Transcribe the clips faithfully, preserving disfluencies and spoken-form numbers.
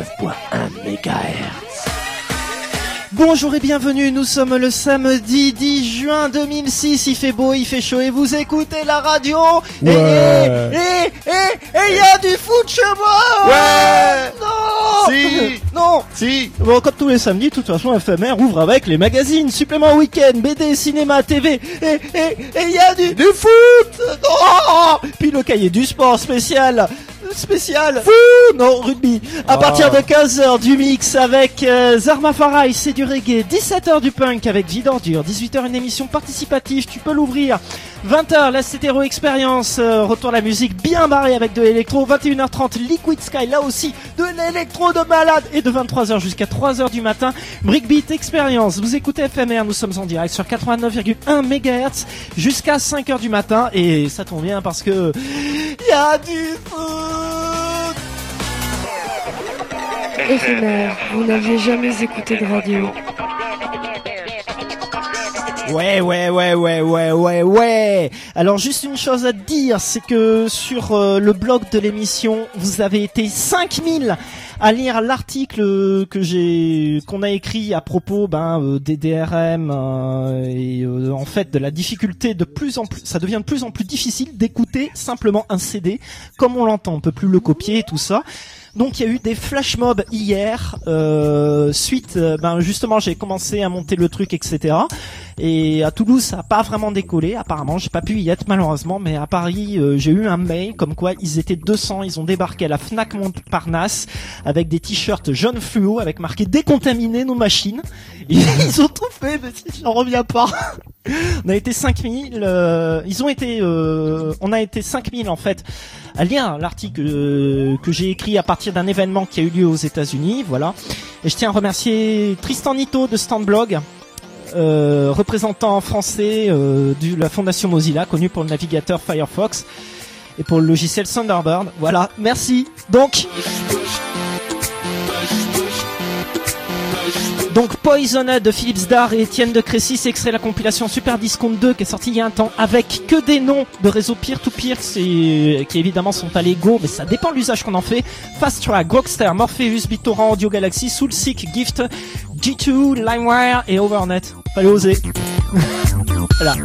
quatre-vingt-neuf virgule un mégahertz. Bonjour et bienvenue, nous sommes le samedi dix juin deux mille six, il fait beau, il fait chaud et vous écoutez la radio. Ouais. Et et et et il y a du foot chez moi. Ouais. Non. Si. Non. Si. Bon, comme tous les samedis, de toute façon, F M R ouvre avec les magazines, suppléments week-end, B D, cinéma, T V, et et et il y a du, du foot. Non. Puis le cahier du sport spécial. Spécial Fou non, rugby. À Oh. partir de quinze heures du mix avec euh, Zarma Farai, c'est du reggae. Dix-sept heures du punk avec Vie d'ordure. Dix-huit heures une émission participative, tu peux l'ouvrir. Vingt heures la Stéréo Expérience, euh, retour à la musique bien barrée avec de l'électro. Vingt et une heures trente Liquid Sky, là aussi de l'électro de malade. Et de vingt-trois heures jusqu'à trois heures du matin, Breakbeat Experience. Vous écoutez F M R, nous sommes en direct sur quatre-vingt-neuf virgule un mégahertz jusqu'à cinq heures du matin. Et ça tombe bien parce que il y a du foot. F M R, vous n'aviez jamais écouté de radio. Ouais, ouais, ouais, ouais, ouais, ouais, ouais. Alors juste une chose à te dire, c'est que sur euh, le blog de l'émission, vous avez été cinq mille à lire l'article que j'ai, qu'on a écrit à propos ben euh, des D R M euh, et euh, en fait de la difficulté de plus en plus, ça devient de plus en plus difficile d'écouter simplement un C D comme on l'entend, on peut plus le copier et tout ça. Donc il y a eu des flash mobs hier, euh, suite, euh, ben justement j'ai commencé à monter le truc, et cetera. Et à Toulouse ça a pas vraiment décollé, apparemment j'ai pas pu y être malheureusement, mais à Paris euh, j'ai eu un mail comme quoi ils étaient deux cents, ils ont débarqué à la Fnac Montparnasse avec des t-shirts jaunes fluo avec marqué décontaminer nos machines. Et ils ont tout fait, mais j'en reviens pas. On a été cinq mille, euh, ils ont été, euh, on a été cinq mille en fait à lire l'article euh, que j'ai écrit à partir d'un événement qui a eu lieu aux États-Unis, voilà. Et je tiens à remercier Tristan Nito de Standblog, euh, représentant français euh, de la fondation Mozilla, connu pour le navigateur Firefox et pour le logiciel Thunderbird. Voilà, merci. Donc. Donc Poisoned de Philips Dar et Étienne de Crécy, c'est extrait de la compilation Super Discount deux qui est sortie il y a un temps avec que des noms de réseaux peer-to-peer c'est, qui évidemment sont pas légaux, mais ça dépend de l'usage qu'on en fait. Fast Track, Grokster, Morpheus, BitTorrent, Audio Galaxy, Soulseek, Gift, G deux, LimeWire et Overnet. Fallait oser. Voilà.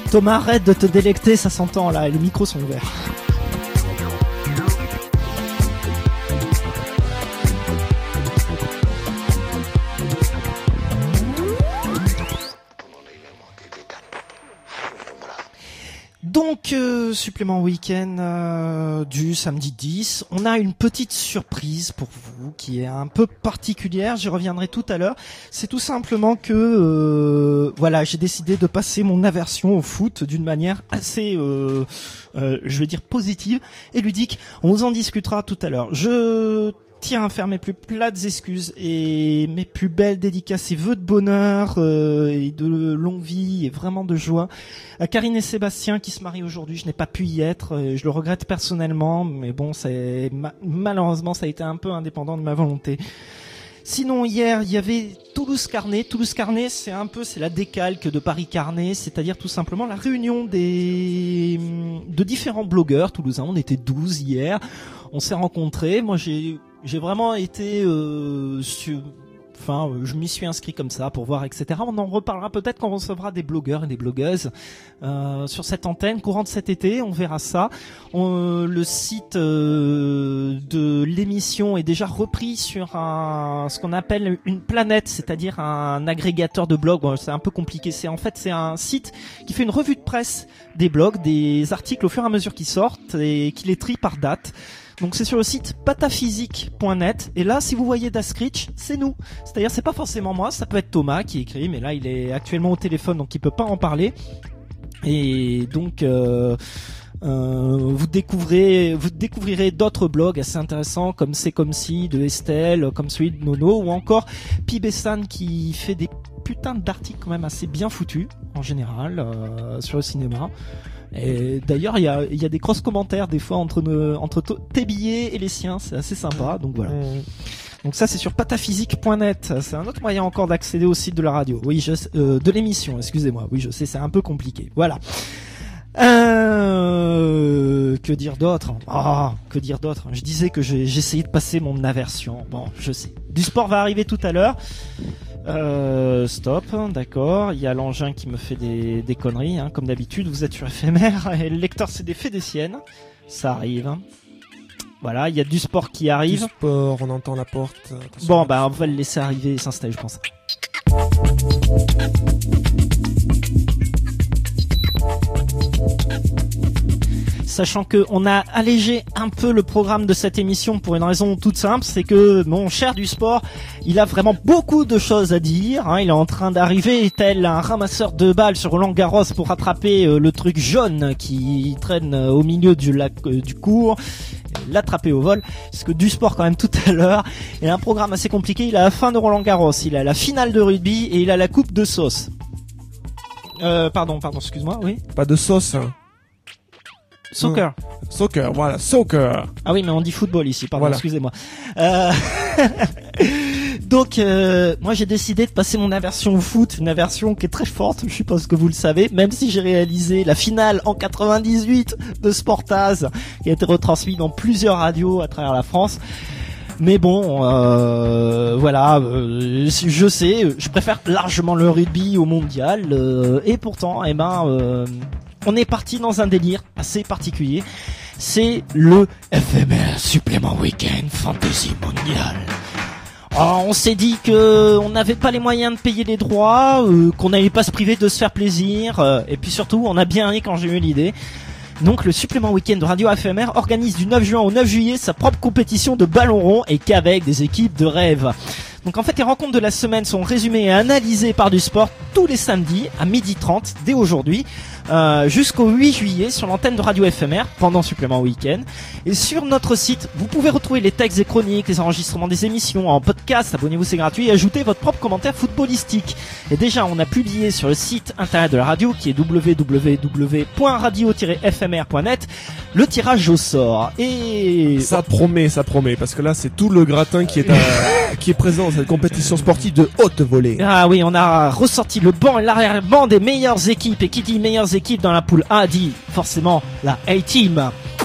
Thomas, arrête de te délecter, ça s'entend là, et les micros sont ouverts. Donc, euh, supplément week-end euh, du samedi dix. On a une petite surprise pour vous qui est un peu particulière. J'y reviendrai tout à l'heure. C'est tout simplement que, euh, voilà, j'ai décidé de passer mon aversion au foot d'une manière assez, euh, euh, je vais dire positive et ludique. On vous en discutera tout à l'heure. Je tiens à faire mes plus plates excuses et mes plus belles dédicaces et vœux de bonheur euh, et de longue vie et vraiment de joie à Karine et Sébastien qui se marient aujourd'hui. Je n'ai pas pu y être, je le regrette personnellement, mais bon, c'est ma- malheureusement ça a été un peu indépendant de ma volonté. Sinon, hier, il y avait Toulouse-Carnet. Toulouse-Carnet, c'est un peu, c'est la décalque de Paris-Carnet, c'est-à-dire tout simplement la réunion des de différents blogueurs toulousains. On était douze hier, on s'est rencontrés. Moi, j'ai j'ai vraiment été euh, sur... Enfin, je m'y suis inscrit comme ça pour voir, et cetera. On en reparlera peut-être quand on recevra des blogueurs et des blogueuses euh, sur cette antenne courant de cet été. On verra ça. On, euh, le site euh, de l'émission est déjà repris sur un ce qu'on appelle une planète, c'est-à-dire un agrégateur de blogs. Bon, c'est un peu compliqué. C'est en fait c'est un site qui fait une revue de presse des blogs, des articles au fur et à mesure qu'ils sortent et qui les trie par date. Donc c'est sur le site pataphysique point net et là si vous voyez Daskrich, c'est nous. C'est-à-dire c'est pas forcément moi, ça peut être Thomas qui écrit, mais là il est actuellement au téléphone donc il peut pas en parler. Et donc euh, euh, vous découvrez vous découvrirez d'autres blogs assez intéressants comme C'est comme si de Estelle, comme celui de Nono ou encore Pibessan qui fait des putains d'articles quand même assez bien foutus en général euh, sur le cinéma. Et d'ailleurs, il y a, y a des cross commentaires des fois entre nos, entre to- tes billets et les siens, c'est assez sympa. Donc voilà. Mmh. Donc ça, c'est sur pataphysique point net. C'est un autre moyen encore d'accéder au site de la radio. Oui, je, euh, de l'émission. Excusez-moi. Oui, je sais, c'est un peu compliqué. Voilà. Euh, que dire d'autre? Ah, que dire d'autre? Je disais que j'ai, j'essayais de passer mon aversion. Bon, je sais. Du sport va arriver tout à l'heure. Euh, stop, d'accord. Il y a l'engin qui me fait des, des conneries, hein, comme d'habitude. Vous êtes sur éphémère et le lecteur C D fait des siennes. Ça arrive. Voilà, il y a du sport qui arrive. Du sport, on entend la porte. Attention. Bon, bah on va le laisser arriver et s'installer, je pense. Sachant que on a allégé un peu le programme de cette émission pour une raison toute simple, c'est que mon cher du sport, il a vraiment beaucoup de choses à dire. Hein, il est en train d'arriver tel un ramasseur de balles sur Roland-Garros pour rattraper euh, le truc jaune qui traîne euh, au milieu du lac euh, du cours, l'attraper au vol. Parce que du sport quand même tout à l'heure, il a un programme assez compliqué. Il a la fin de Roland-Garros, il a la finale de rugby et il a la coupe de sauce. Euh, pardon, pardon, excuse-moi, oui. Pas de sauce. Soccer. Mmh. Soccer, voilà, soccer. Ah oui, mais on dit football ici, pardon, voilà. Excusez-moi. Euh... Donc, euh, moi j'ai décidé de passer mon aversion au foot, une aversion qui est très forte, je suppose que vous le savez, même si j'ai réalisé la finale en quatre-vingt-dix-huit de Sportaz, qui a été retransmise dans plusieurs radios à travers la France. Mais bon, euh, voilà, euh, je sais, je préfère largement le rugby au mondial, euh, et pourtant, eh ben... Euh, on est parti dans un délire assez particulier. C'est le F M R supplément week-end fantasy mondial. Alors, on s'est dit que on n'avait pas les moyens de payer les droits, euh, qu'on n'allait pas se priver de se faire plaisir, euh, et puis surtout, on a bien ri quand j'ai eu l'idée. Donc le supplément week-end de Radio F M R organise du neuf juin au neuf juillet sa propre compétition de ballon rond et qu'avec des équipes de rêve. Donc en fait les rencontres de la semaine sont résumées et analysées par du sport tous les samedis à midi trente dès aujourd'hui euh, jusqu'au huit juillet sur l'antenne de Radio F M R pendant supplément week-end. Et sur notre site, vous pouvez retrouver les textes et chroniques, les enregistrements des émissions en podcast, abonnez-vous c'est gratuit et ajoutez votre propre commentaire footballistique. Et déjà on a publié sur le site internet de la radio qui est w w w point radio tiret f m r point net le tirage au sort. Et ça promet, ça promet parce que là c'est tout le gratin qui est à, qui est présent dans cette compétition sportive de haute volée. Ah oui, on a ressorti le banc et l'arrière-banc des meilleures équipes et qui dit meilleures équipes dans la poule A dit forcément la A-Team.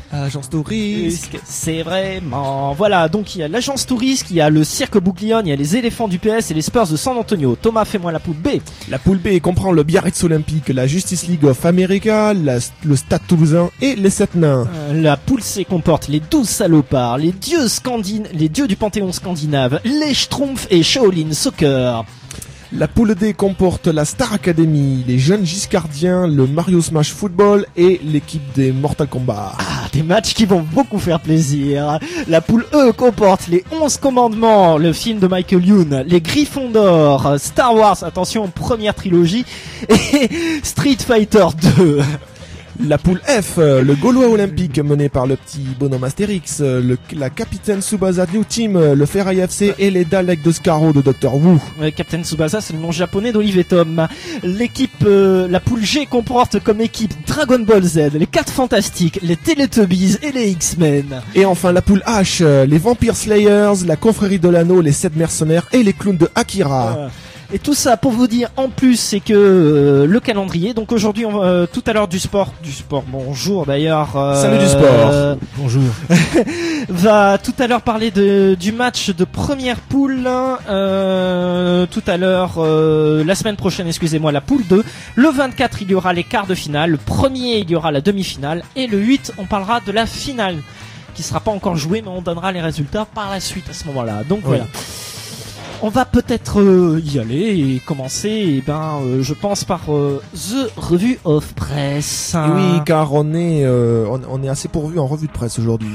Agence Touriste. C'est vraiment... Voilà, donc il y a l'agence Touriste, il y a le Cirque Bouglione, il y a les éléphants du P S et les Spurs de San Antonio. Thomas, fais-moi la poule B. La poule B comprend le Biarritz Olympique, la Justice League of America, la, le Stade Toulousain et les Sept Nains. Euh, la poule C comporte les douze salopards, les dieux scandin... les dieux du panthéon scandinave, les Schtroumpfs et Shaolin Soccer. La poule D comporte la Star Academy, les jeunes Giscardiens, le Mario Smash Football et l'équipe des Mortal Kombat. Ah, des matchs qui vont beaucoup faire plaisir. La poule E comporte les onze commandements, le film de Michael Youn, les Griffons d'Or, Star Wars, attention, première trilogie, et Street Fighter deux. La poule F, le Gaulois olympique mené par le petit bonhomme Astérix, le, la capitaine Tsubasa New Team, le Ferraille F C et les Daleks de Scarrow de docteur Wu. Ouais, Captain Tsubasa, c'est le nom japonais d'Olive et Tom. L'équipe, euh, la poule G comporte comme équipe Dragon Ball Z, les quatre Fantastiques, les Teletubbies et les X-Men. Et enfin la poule H, les Vampire Slayers, la confrérie de l'anneau, les sept mercenaires et les clowns de Akira. Euh, Et tout ça pour vous dire en plus, c'est que euh, le calendrier. Donc aujourd'hui, on, euh, tout à l'heure du sport, du sport. Bonjour d'ailleurs. Euh, Salut du sport. Euh, Bonjour. va tout à l'heure parler de du match de première poule. Euh, tout à l'heure, euh, la semaine prochaine, excusez-moi, la poule deux. Le vingt-quatre, il y aura les quarts de finale. Le premier, il y aura la demi-finale. Et le huit, on parlera de la finale, qui sera pas encore jouée, mais on donnera les résultats par la suite à ce moment-là. Donc oui. voilà. On va peut-être euh, y aller et commencer, et ben, euh, je pense par euh, The Revue of Press. Et oui, car on est, euh, on, on est assez pourvu en revue de presse aujourd'hui.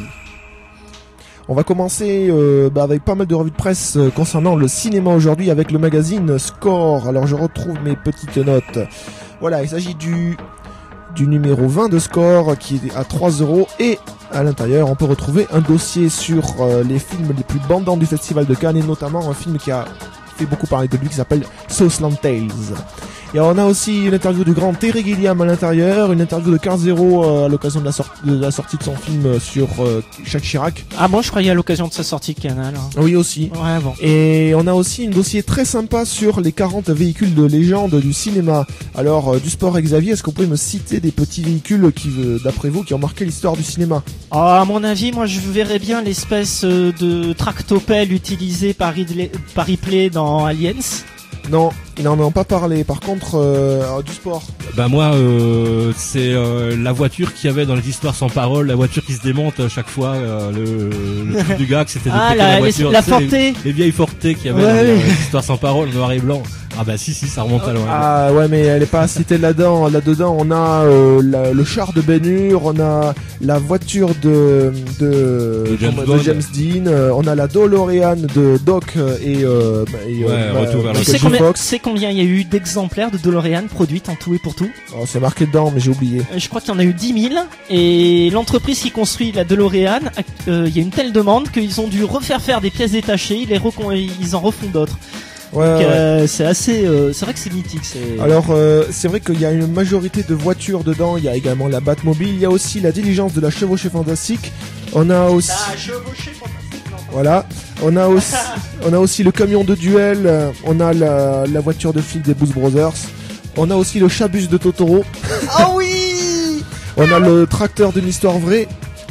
On va commencer euh, bah, avec pas mal de revues de presse euh, concernant le cinéma aujourd'hui avec le magazine Score. Alors je retrouve mes petites notes. Voilà, il s'agit du du numéro vingt de Score qui est à trois euros et à l'intérieur on peut retrouver un dossier sur euh, les films les plus bandants du festival de Cannes et notamment un film qui a fait beaucoup parler de lui qui s'appelle Southland Tales. Et on a aussi une interview du grand Terry Gilliam à l'intérieur, une interview de quinze zéro euh, à l'occasion de la, sor- de la sortie de son film sur euh, Jacques Chirac. Ah, moi je croyais à l'occasion de sa sortie Canal. Hein. Oui aussi. Ouais, bon. Et on a aussi un dossier très sympa sur les quarante véhicules de légende du cinéma. Alors, euh, du sport et Xavier, est-ce que vous pouvez me citer des petits véhicules qui, euh, d'après vous, qui ont marqué l'histoire du cinéma? Ah, à mon avis, moi je verrais bien l'espèce euh, de tractopelle utilisée par Ridley, par Ripley dans Aliens. Non, ils n'en ont pas parlé. Par contre, euh, alors, du sport. Bah moi, euh, c'est euh, la voiture qu'il y avait dans les histoires sans parole, la voiture qui se démonte à chaque fois, euh, le, le truc du gars, que c'était de Ah, péter la, la les- voiture. la tu sais, Forte. les, les vieilles Forte qu'il y avait Ouais, dans ouais. les histoires sans parole, noir et blanc. Ah bah si, si, ça remonte à loin. Ah ouais, mais elle est pas citée là-dedans. Là-dedans, on a euh, la- le char de Ben Hur, on a la voiture de de, De James comment- Bond. James Dean, euh, on a la DeLorean de Doc euh, et, euh, bah, et, Ouais, euh, Retour vers Tu le sais Michael J. combien, tu Fox. sais combien il y a eu d'exemplaires de DeLorean produites en tout et pour tout? Oh, c'est marqué dedans, mais j'ai oublié. Euh, Je crois qu'il y en a eu dix mille, et l'entreprise qui construit la DeLorean, euh, il y a une telle demande qu'ils ont dû refaire faire des pièces détachées, ils, les recon- ils en refont d'autres. Ouais, Donc ouais. euh, c'est assez, euh, c'est vrai que c'est mythique. C'est... Alors euh, c'est vrai qu'il y a une majorité de voitures dedans, il y a également la Batmobile, il y a aussi la diligence de la chevauchée fantastique, on a aussi La chevauchée fantastique, non, pardon. voilà, on a aussi on a aussi le camion de duel, euh, on a la, la voiture de fil des Blues Brothers, on a aussi le chabus de Totoro, Oh oui. on a le tracteur d'une histoire vraie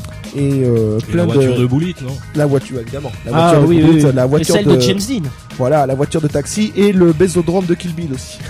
et euh, Et plein la voiture de... de Bullitt, non? la voiture évidemment, la Ah voiture de oui, Bullitt, oui, oui. la Et voiture celle de... de James Dean. voilà, la voiture de taxi et le bésodrome de Kill Bill aussi.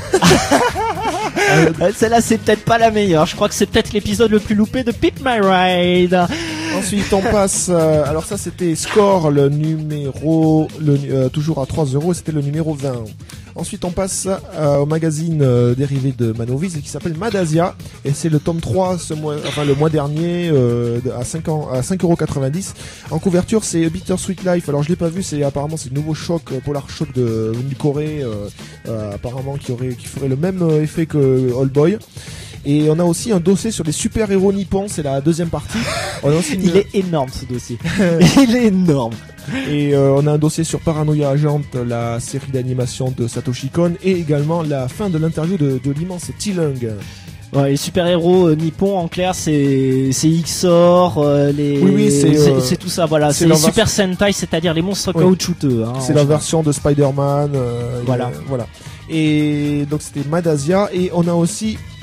Euh, Celle-là c'est peut-être pas la meilleure. Je crois que c'est peut-être l'épisode le plus loupé de Pit My Ride. Ensuite, on passe. euh, alors ça, c'était Score, le numéro, le, euh, toujours à trois euros. C'était le numéro vingt. Ensuite, on passe euh, au magazine euh, dérivé de Manovis qui s'appelle Madasia, et c'est le tome trois ce mois, enfin le mois dernier euh, de- à cinq ans, à cinq euros quatre-vingt-dix. En couverture, c'est Bittersweet Life. Alors je l'ai pas vu, c'est apparemment c'est le nouveau choc euh, Polar Shock de Winnie Corée, euh, euh, apparemment qui aurait, qui ferait le même euh, effet que Old Boy. Et on a aussi un dossier sur les super-héros nippons, c'est la deuxième partie. On a aussi une- Il est énorme ce dossier. Il est énorme. Et euh, on a un dossier sur Paranoia Agent, la série d'animation de Satoshi Kon, et également la fin de l'interview de, de l'immense T-Lung. Ouais, les super-héros euh, nippons en clair c'est c'est X-Or, euh, les Oui, oui, c'est, c'est, euh, c'est tout ça voilà, c'est c'est les leur Super Sentai, c'est-à-dire les monstres Oui. caoutchouteux hein, C'est en la général. version de Spider-Man. euh, Voilà. euh, voilà. Et donc c'était Madasia, et on a aussi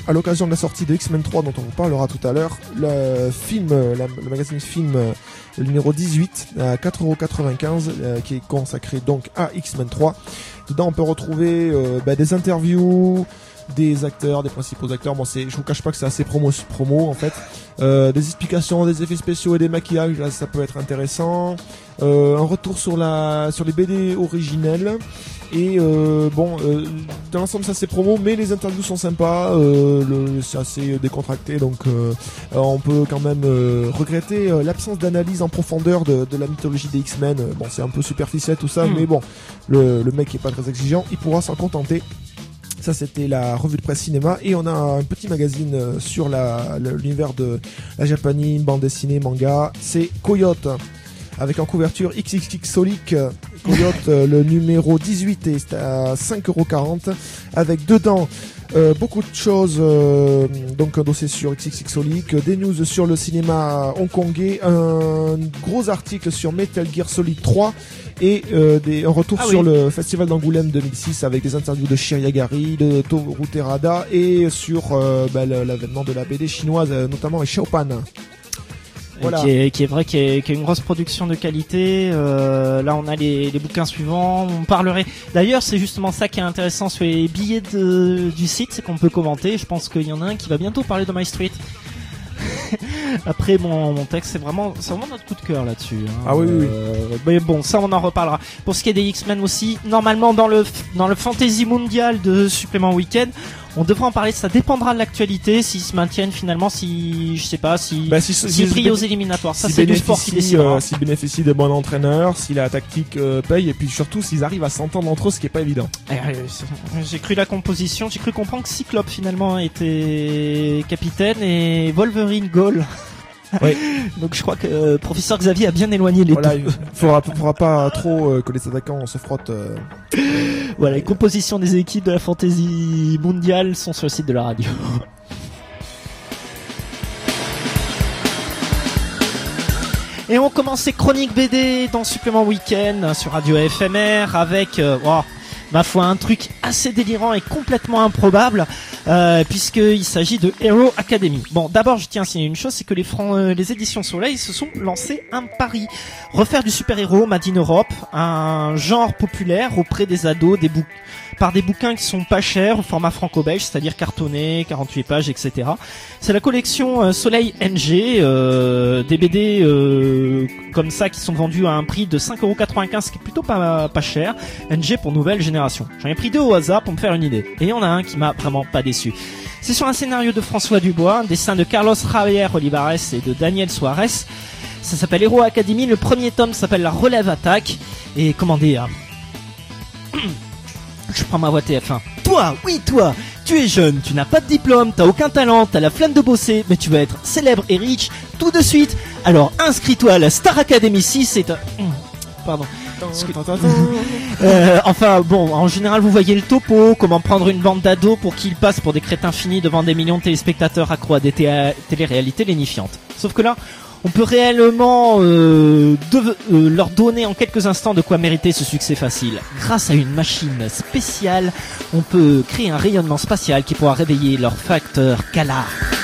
à l'occasion de la sortie de X-Men trois, dont on vous parlera tout à l'heure, le film, la, le magazine film euh, le numéro dix-huit à quatre euros quatre-vingt-quinze, euh, qui est consacré donc à X-Men trois. Dedans, on peut retrouver euh, bah, des interviews, des acteurs, des principaux acteurs. Bon, c'est, je vous cache pas que c'est assez promo, promo en fait. Euh, des explications, des effets spéciaux et des maquillages, là, ça peut être intéressant. Euh, un retour sur la, sur les B D originelles. Et euh, bon, euh, dans l'ensemble, ça c'est promo, mais les interviews sont sympas. Euh, le, c'est assez décontracté, donc euh, on peut quand même euh, regretter euh, l'absence d'analyse en profondeur de, de la mythologie des X-Men. Bon, c'est un peu superficiel tout ça, mmh. mais bon, le, le mec est pas très exigeant, il pourra s'en contenter. Ça, c'était la revue de presse cinéma, et on a un petit magazine sur la, l'univers de la japanime, bande dessinée, manga. C'est Coyote, avec en couverture X X X Solic. Coyote, le numéro dix-huit est à cinq euros quarante, avec dedans euh, beaucoup de choses, euh, donc un dossier sur X X X Solic, des news sur le cinéma hongkongais, un gros article sur Metal Gear Solid trois, et euh, des, un retour ah sur oui. le festival d'Angoulême deux mille six, avec des interviews de Shiriagari, de Toru Terada, et sur euh, bah, l'avènement de la B D chinoise, notamment Xiaopan. Voilà. Qui est, qui est vrai, qui est, qui est une grosse production de qualité. Euh, là, on a les, les bouquins suivants. On parlerait. D'ailleurs, c'est justement ça qui est intéressant sur les billets de, du site, c'est qu'on peut commenter. Je pense qu'il y en a un qui va bientôt parler de My Street. Après, mon, mon texte, c'est vraiment, c'est vraiment notre coup de cœur là-dessus. Hein. Ah oui, oui, euh, oui. Mais bon, ça, on en reparlera. Pour ce qui est des X-Men aussi, normalement, dans le, dans le fantasy mondial de Supplément Week-end, on devra en parler, ça dépendra de l'actualité, s'ils se maintiennent finalement, si, je sais pas, si, bah, si, s'ils si, brillent si, aux éliminatoires. Ça, si c'est du sport qui décidera. Euh, s'ils bénéficient de bons entraîneurs, si la tactique euh, paye, et puis surtout s'ils arrivent à s'entendre entre eux, ce qui est pas évident. Euh, j'ai cru la composition, j'ai cru comprendre que Cyclope finalement était capitaine et Wolverine goal. Oui. Donc je crois que euh, professeur Xavier a bien éloigné les voilà, deux. Il faudra, faudra pas trop euh, que les attaquants se frottent. Euh, voilà, les compositions des équipes de la fantasy mondiale sont sur le site de la radio. Et on commence ces chroniques B D dans Supplément Week-end sur Radio F M R avec euh, oh, ma foi, un truc assez délirant et complètement improbable, euh, puisqu'il s'agit de Hero Academy. Bon, d'abord, je tiens à signaler une chose, c'est que les, Fran- euh, les éditions Soleil se sont lancées un pari. Refaire du super-héros Made in Europe, un genre populaire auprès des ados, des bouc- par des bouquins qui sont pas chers, au format franco-belge, c'est-à-dire cartonné, quarante-huit pages, et cetera. C'est la collection euh, Soleil N G, euh, des B D euh, comme ça qui sont vendus à un prix de cinq euros quatre-vingt-quinze, ce qui est plutôt pas, pas cher. N G pour nouvelle génération. J'en ai pris deux au hasard pour me faire une idée. Et il y en a un qui m'a vraiment pas déçu. C'est sur un scénario de François Dubois, un dessin de Carlos Javier Olivares et de Daniel Suarez. Ça s'appelle Hero Academy. Le premier tome s'appelle La Relève Attaque. Et comment dire... Je prends ma voix T F un. Toi, oui toi, tu es jeune, tu n'as pas de diplôme, t'as aucun talent, t'as la flemme de bosser, mais tu veux être célèbre et riche tout de suite. Alors inscris-toi à la Star Academy six et... Pardon. euh, enfin bon, en général vous voyez le topo, comment prendre une bande d'ados pour qu'ils passent pour des crétins finis devant des millions de téléspectateurs accros à des té- télé-réalités lénifiantes. Sauf que là, on peut réellement euh, de, euh, leur donner en quelques instants de quoi mériter ce succès facile. Grâce à une machine spéciale, on peut créer un rayonnement spatial qui pourra réveiller leur facteur Kala.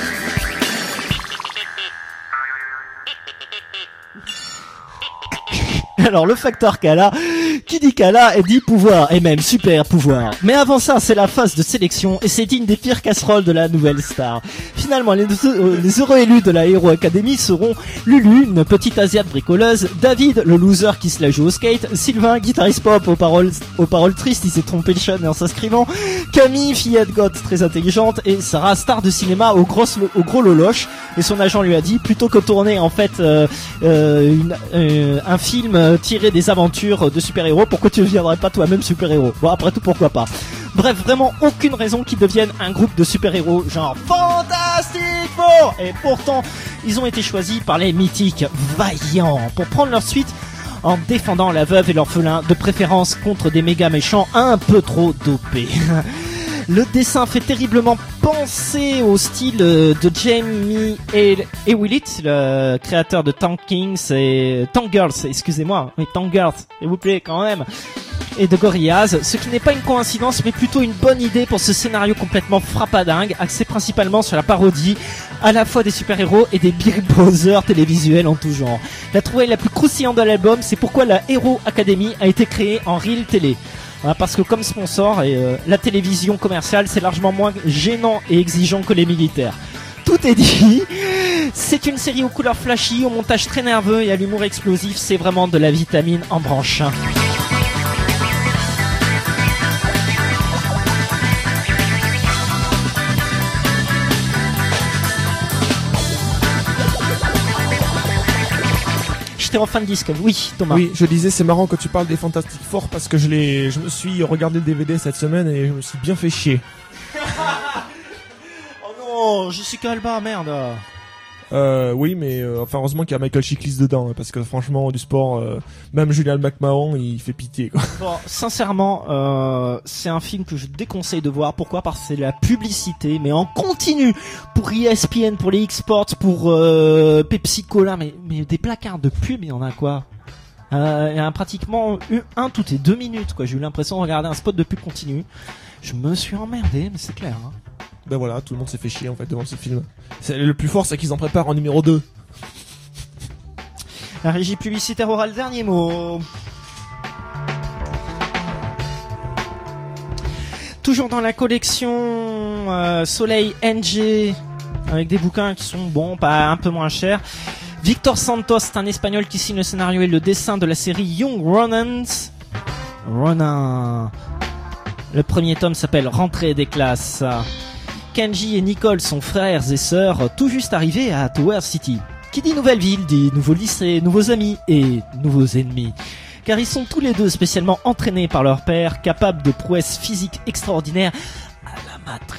Alors le facteur Kala, qui dit Kala, dit pouvoir, et même super pouvoir. Mais avant ça, c'est la phase de sélection, et c'est digne des pires casseroles de la nouvelle star. Finalement, les, euh, les heureux élus de la Hero Academy seront Lulu, une petite asiate bricoleuse, David, le loser qui se la joue au skate, Sylvain, guitariste pop aux paroles, aux paroles tristes, il s'est trompé le chat en s'inscrivant, Camille, fillette goth très intelligente, et Sarah, star de cinéma au gros, au gros loloche, et son agent lui a dit, plutôt que tourner en fait euh, euh, une, euh, un film tiré des aventures de super-héros, pourquoi tu ne deviendrais pas toi-même super-héros? Bon, après tout, pourquoi pas. Bref, vraiment aucune raison qu'ils deviennent un groupe de super-héros genre Fantastic Four. Et pourtant, ils ont été choisis par les mythiques Vaillants pour prendre leur suite en défendant la veuve et l'orphelin, de préférence contre des méga méchants un peu trop dopés. Le dessin fait terriblement penser au style de Jamie Hewlett, le créateur de Tank Kings et Tank Girls, excusez-moi, oui Tank Girls, s'il vous plaît quand même. et de Gorillaz, ce qui n'est pas une coïncidence mais plutôt une bonne idée pour ce scénario complètement frappadingue, axé principalement sur la parodie à la fois des super-héros et des Big Brother télévisuels en tout genre. La trouvaille la plus croustillante de l'album, c'est pourquoi la Hero Academy a été créée en Reel Télé. Voilà, parce que comme sponsor, et, euh, la télévision commerciale c'est largement moins gênant et exigeant que les militaires. Tout est dit. C'est une série aux couleurs flashy, au montage très nerveux et à l'humour explosif. C'est vraiment de la vitamine en branche. J'étais en fin de disque. Oui, Thomas. Oui, je disais, c'est marrant que tu parles des Fantastic Four parce que je l'ai, je me suis regardé le D V D cette semaine et je me suis bien fait chier. Oh, Jessica Alba, merde. Euh, oui, mais euh, enfin heureusement qu'il y a Michael Chiklis dedans, hein, parce que franchement du sport, euh, même Julian McMahon, il fait pitié, quoi. Bon, sincèrement, euh, c'est un film que je déconseille de voir. Pourquoi ? Parce que c'est de la publicité, mais en continu pour E S P N, pour les X-Sports, pour euh, Pepsi Cola, mais mais des placards de pub, il y en a quoi ? Euh, il y en a pratiquement eu un toutes les deux minutes, quoi. J'ai eu l'impression de regarder un spot de pub continu. Je me suis emmerdé, mais c'est clair. Hein. Ben voilà, tout le monde s'est fait chier en fait devant ce film. C'est, le plus fort, c'est qu'ils en préparent en numéro deux. La régie publicitaire aura le dernier mot. Toujours dans la collection euh, Soleil N G, avec des bouquins qui sont bon, pas un peu moins chers. Victor Santos, c'est un Espagnol qui signe le scénario et le dessin de la série Young Ronans. Ronin. Le premier tome s'appelle Rentrée des classes. Kenji et Nicole sont frères et sœurs, tout juste arrivés à Tower City. Qui dit nouvelle ville, dit nouveaux lycées, nouveaux amis et nouveaux ennemis. Car ils sont tous les deux spécialement entraînés par leur père, capables de prouesses physiques extraordinaires à la matrice.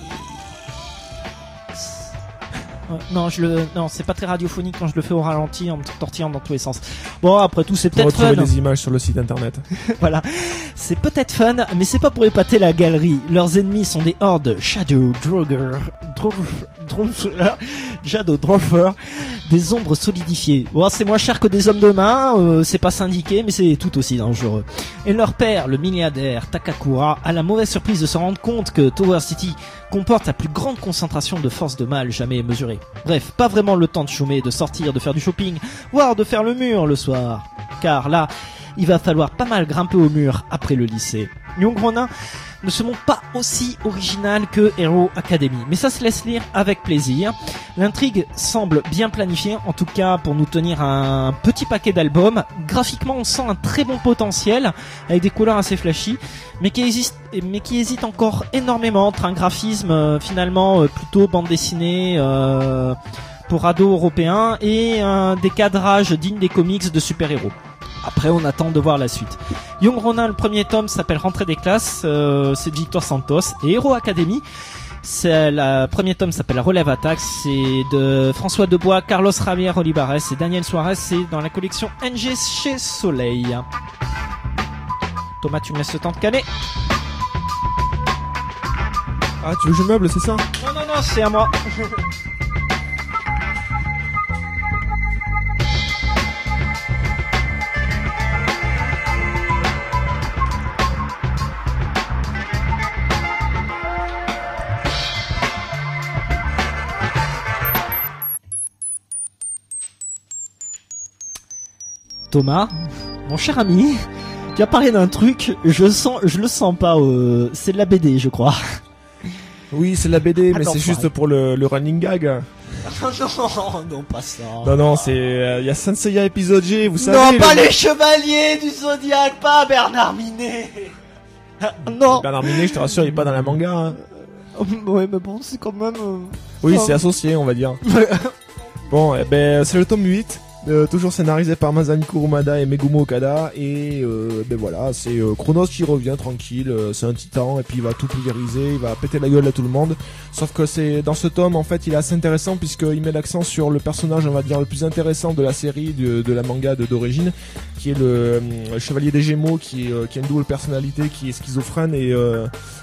Euh, non, je le, non, c'est pas très radiophonique quand je le fais au ralenti en me tortillant dans tous les sens. Bon, après tout, c'est Pour peut-être fun. retrouver des images sur le site internet. Voilà, c'est peut-être fun, mais c'est pas pour épater la galerie. Leurs ennemis sont des hordes Shadow Droger, Droger, Shadow Droger, des ombres solidifiées. Bon, c'est moins cher que des hommes de main, euh, c'est pas syndiqué, mais c'est tout aussi dangereux. Et leur père, le milliardaire Takakura, a la mauvaise surprise de se rendre compte que Tower City comporte la plus grande concentration de forces de mal jamais mesurée. Bref, pas vraiment le temps de chômer, de sortir, de faire du shopping, voire de faire le mur le soir. Car là, il va falloir pas mal grimper au mur après le lycée. Young Ronin ne se montre pas aussi original que Hero Academy, mais ça se laisse lire avec plaisir. L'intrigue semble bien planifiée, en tout cas pour nous tenir un petit paquet d'albums. Graphiquement, on sent un très bon potentiel, avec des couleurs assez flashy, mais qui hésite, mais qui hésite encore énormément entre un graphisme euh, finalement euh, plutôt bande dessinée euh, pour ados européens et un décadrage digne des comics de super-héros. Après, on attend de voir la suite. Young Ronin, le premier tome s'appelle Rentrée des classes, euh, c'est de Victor Santos. Et Hero Academy, c'est le premier tome s'appelle Relève Attack, c'est de François Debois, Carlos Javier Olivares et Daniel Suarez. C'est dans la collection N G chez Soleil. Thomas, tu me laisses le temps de caler. Ah, tu veux que je meuble, c'est ça ? Non, non, non, c'est à moi. Thomas, mon cher ami, tu as parlé d'un truc, je sens, je le sens pas, euh, c'est de la B D, je crois. Oui, c'est de la B D, mais Attends, c'est juste pareil. pour le, le running gag. non, non, pas ça. Non, non, c'est, il euh, y a Senseiya épisode G, vous savez. Non, pas le... les chevaliers du Zodiac, pas Bernard Minet. Non. Bernard Minet, je te rassure, il est pas dans la manga. Hein. Ouais, mais bon, c'est quand même... Euh... Oui, oh. c'est associé, on va dire. Bon, eh ben, c'est le tome huit. Euh, toujours scénarisé par Masami Kurumada et Megumo Okada, et euh, ben voilà, c'est euh, Chronos qui revient tranquille, euh, c'est un titan et puis il va tout pulvériser, il va péter la gueule à tout le monde. Sauf que c'est dans ce tome en fait il est assez intéressant puisqu'il met l'accent sur le personnage on va dire le plus intéressant de la série de, de la manga de, d'origine, qui est le, le chevalier des Gémeaux, qui, euh, qui a une double personnalité, qui est schizophrène et, euh,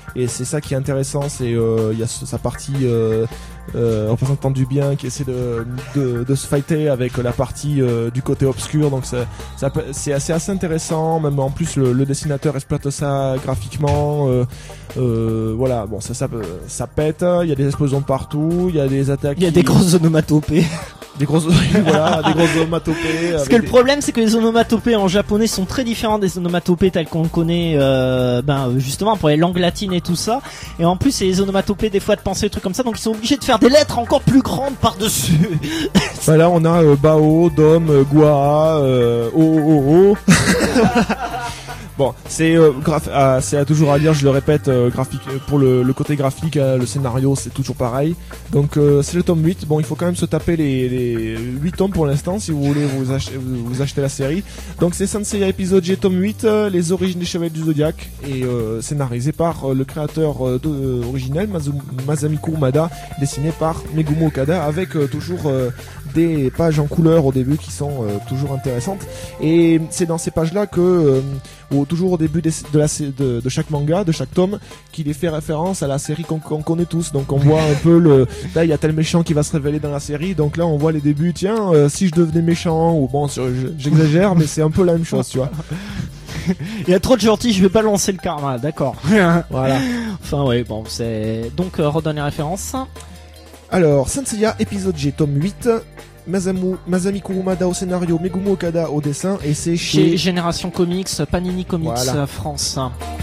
et c'est ça qui est intéressant. C'est euh, il y a sa partie euh, euh, représentant du bien qui essaie de de, de se fighter avec la partie euh, du côté obscur. Donc ça, ça c'est assez assez intéressant. Même en plus le, le dessinateur exploite ça graphiquement. Euh, euh, voilà, bon ça ça ça pète. Il y a des explosions partout. Il y a des attaques. Il y a qui... des grosses onomatopées. Des grosses, voilà, des grosses onomatopées. Parce que le des... problème, c'est que les onomatopées en japonais sont très différents des onomatopées telles qu'on le connaît, euh, ben justement pour les langues latines et tout ça. Et en plus, c'est les onomatopées des fois de penser des trucs comme ça, donc ils sont obligés de faire des lettres encore plus grandes par dessus. Voilà, on a euh, Bao, Dom, euh, Gua, euh, O, O, O. Bon, c'est euh, graph- ah, c'est toujours à lire, je le répète, euh, graphique pour le, le côté graphique, euh, le scénario c'est toujours pareil. Donc euh, c'est le tome huit. Bon, il faut quand même se taper les, les huit tomes pour l'instant si vous voulez vous, ach- vous, vous acheter la série. Donc c'est Saint Seiya épisode G tome huit, euh, les origines des Chevaliers du Zodiaque, et euh, scénarisé par euh, le créateur euh, de, euh, originel Mazu- Masami Kurumada, dessiné par Megumu Okada, avec euh, toujours euh, des pages en couleur au début qui sont euh, toujours intéressantes. Et c'est dans ces pages là que euh, au, toujours au début des, de, la, de, de chaque manga, de chaque tome, qu'il est fait référence à la série qu'on, qu'on connaît tous. Donc on voit un peu le, là il y a tel méchant qui va se révéler dans la série, donc là on voit les débuts, tiens euh, si je devenais méchant, ou bon sur, j'exagère mais c'est un peu la même chose, tu vois. Il y a trop de gentils, je vais pas lancer le karma, d'accord. Voilà. Enfin ouais, bon c'est... Donc euh, redonne les références. Alors Saint Seiya épisode G tome huit, Masamu, Masami Kurumada au scénario, Megumu Okada au dessin, et c'est chez... chez Génération Comics, Panini Comics voilà. France.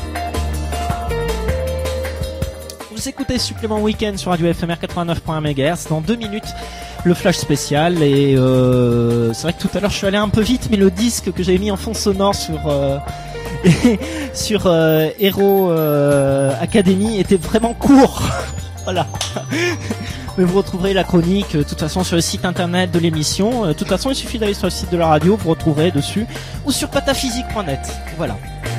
Vous écoutez Supplément Week-end sur Radio F M R quatre-vingt-neuf point un mégahertz. Dans deux minutes, le flash spécial. Et euh, c'est vrai que tout à l'heure je suis allé un peu vite, mais le disque que j'avais mis en fond sonore sur euh, sur euh, Hero euh, Academy était vraiment court. Voilà. Mais vous retrouverez la chronique de toute façon sur le site internet de l'émission. De toute façon, il suffit d'aller sur le site de la radio, vous retrouverez dessus, ou sur pataphysique point net. Voilà.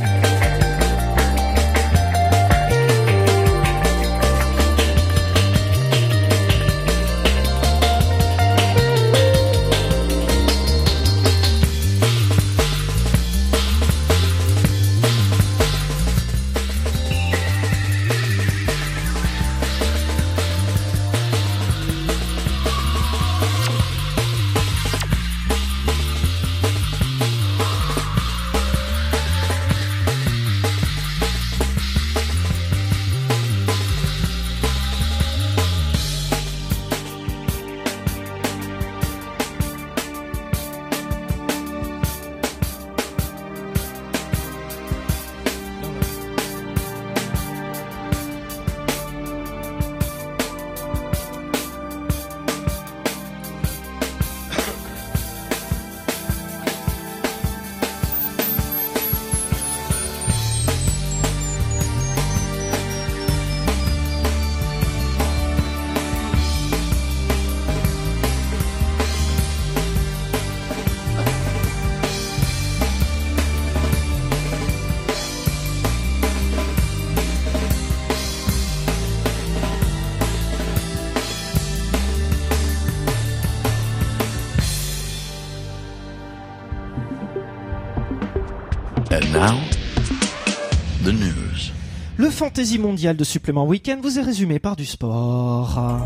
And now, the news. Le fantasy mondial de Supplément Week-end vous est résumé par du sport.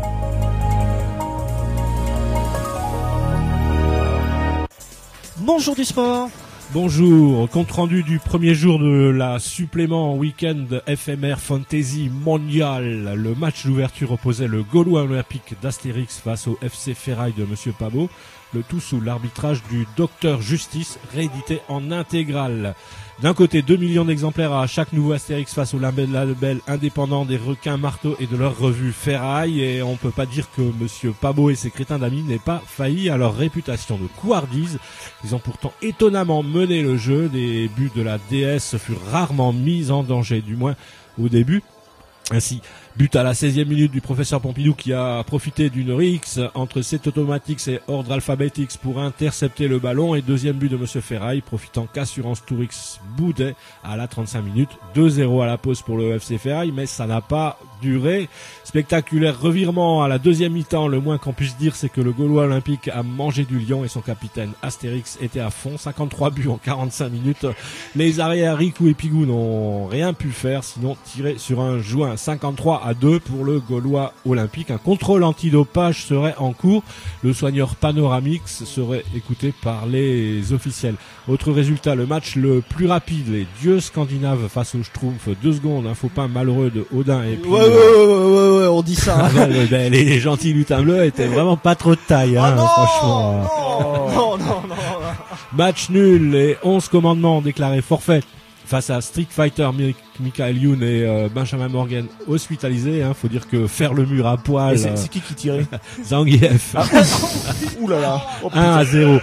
Bonjour du sport. Bonjour, compte rendu du premier jour de la Supplément Week-end F M R Fantasy Mondial. Le match d'ouverture opposait le Gaulois olympique d'Astérix face au F C Ferraille de Monsieur Pabot. Le tout sous l'arbitrage du Docteur Justice, réédité en intégrale. D'un côté, deux millions d'exemplaires à chaque nouveau Astérix face au label, label indépendant des requins marteaux et de leur revue Ferraille. Et on peut pas dire que Monsieur Pabot et ses crétins d'amis n'aient pas failli à leur réputation de couardises. Ils ont pourtant étonnamment mené le jeu. Les buts de la déesse furent rarement mis en danger, du moins au début. Ainsi, but à la seizième minute du professeur Pompidou qui a profité d'une rixe entre Set Automatics et Ordre Alphabetics pour intercepter le ballon, et deuxième but de Monsieur Ferraille profitant qu'Assurance Tourix boudait à la trente-cinq minutes. deux zéro à la pause pour le F C Ferraille, mais ça n'a pas durée. Spectaculaire revirement à la deuxième mi-temps. Le moins qu'on puisse dire, c'est que le Gaulois olympique a mangé du lion et son capitaine Astérix était à fond. cinquante-trois buts en quarante-cinq minutes. Les arrières Rikou et Pigou n'ont rien pu faire, sinon tirer sur un joint. cinquante-trois à deux pour le Gaulois olympique. Un contrôle antidopage serait en cours. Le soigneur Panoramix serait écouté par les officiels. Autre résultat, le match le plus rapide, les dieux scandinaves face aux Schtroumpfs. Deux secondes, un faux pas malheureux de Odin et puis... Ouais, ouais, ouais, ouais, ouais, on dit ça. Ah, ben, ben, les gentils lutins bleus étaient vraiment pas trop de taille, hein, ah non, franchement. non, non, non, non. Match nul, les onze commandements ont déclaré forfait face à Street Fighter, Michael Youn et euh, Benjamin Morgan hospitalisés. Hein, faut dire que faire le mur à poil. C'est, c'est qui qui tirait? Zangief. Ah, ouh là là. Oh, un à zéro.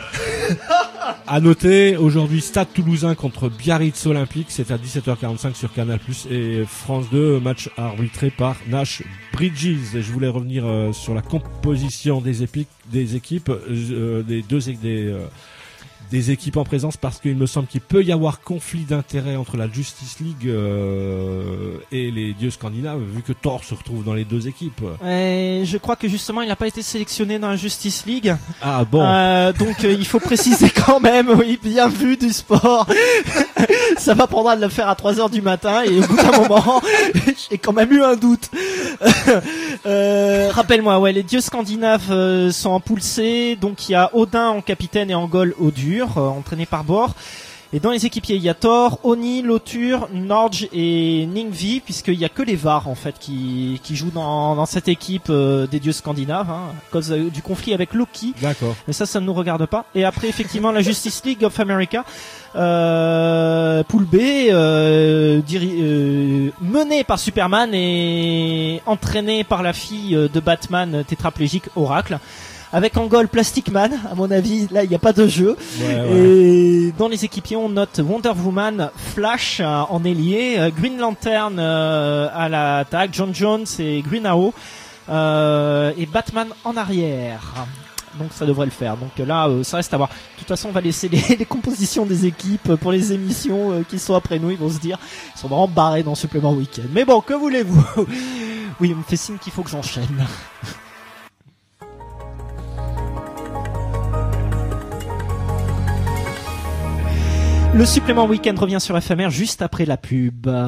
À noter, aujourd'hui, Stade Toulousain contre Biarritz Olympique, c'est à dix-sept heures quarante-cinq sur Canal plus, et France deux, match arbitré par Nash Bridges. Et je voulais revenir euh, sur la composition des, épiques, des équipes, euh, des deux des, euh, des équipes en présence, parce qu'il me semble qu'il peut y avoir conflit d'intérêts entre la Justice League euh, et les dieux scandinaves, vu que Thor se retrouve dans les deux équipes. Et je crois que justement il n'a pas été sélectionné dans la Justice League. Ah bon. Euh, donc euh, il faut préciser quand même, oui, bien vu du sport. Ça m'apprendra de le faire à trois heures du matin et au bout d'un moment, j'ai quand même eu un doute. euh, rappelle-moi, ouais, les dieux scandinaves euh, sont en poule C, donc il y a Odin en capitaine et en goal Odur, euh, entraîné par Bor. Et dans les équipiers, il y a Thor, Oni, Lotur, Norge et Ningvi, puisqu'il y a que les V A R en fait qui qui jouent dans dans cette équipe euh, des dieux scandinaves, hein, à cause euh, du conflit avec Loki. D'accord. Mais ça, ça ne nous regarde pas. Et après, effectivement, la Justice League of America, euh, poule B, euh, diri- euh, menée par Superman et entraînée par la fille de Batman tétraplégique Oracle. Avec en goal Plastic Man, à mon avis, là il n'y a pas de jeu. Ouais, ouais. Et dans les équipiers, on note Wonder Woman, Flash euh, en ailier, euh, Green Lantern euh, à l'attaque, John Jones et Green Arrow, euh, et Batman en arrière. Donc ça devrait le faire. Donc là, euh, ça reste à voir. De toute façon, on va laisser les, les compositions des équipes pour les émissions euh, qui sont après nous. Ils vont se dire, ils sont vraiment barrés dans Supplément Week-end. Mais bon, que voulez-vous? Oui, on me fait signe qu'il faut que j'enchaîne. Le supplément week-end revient sur F M R juste après la pub. Ce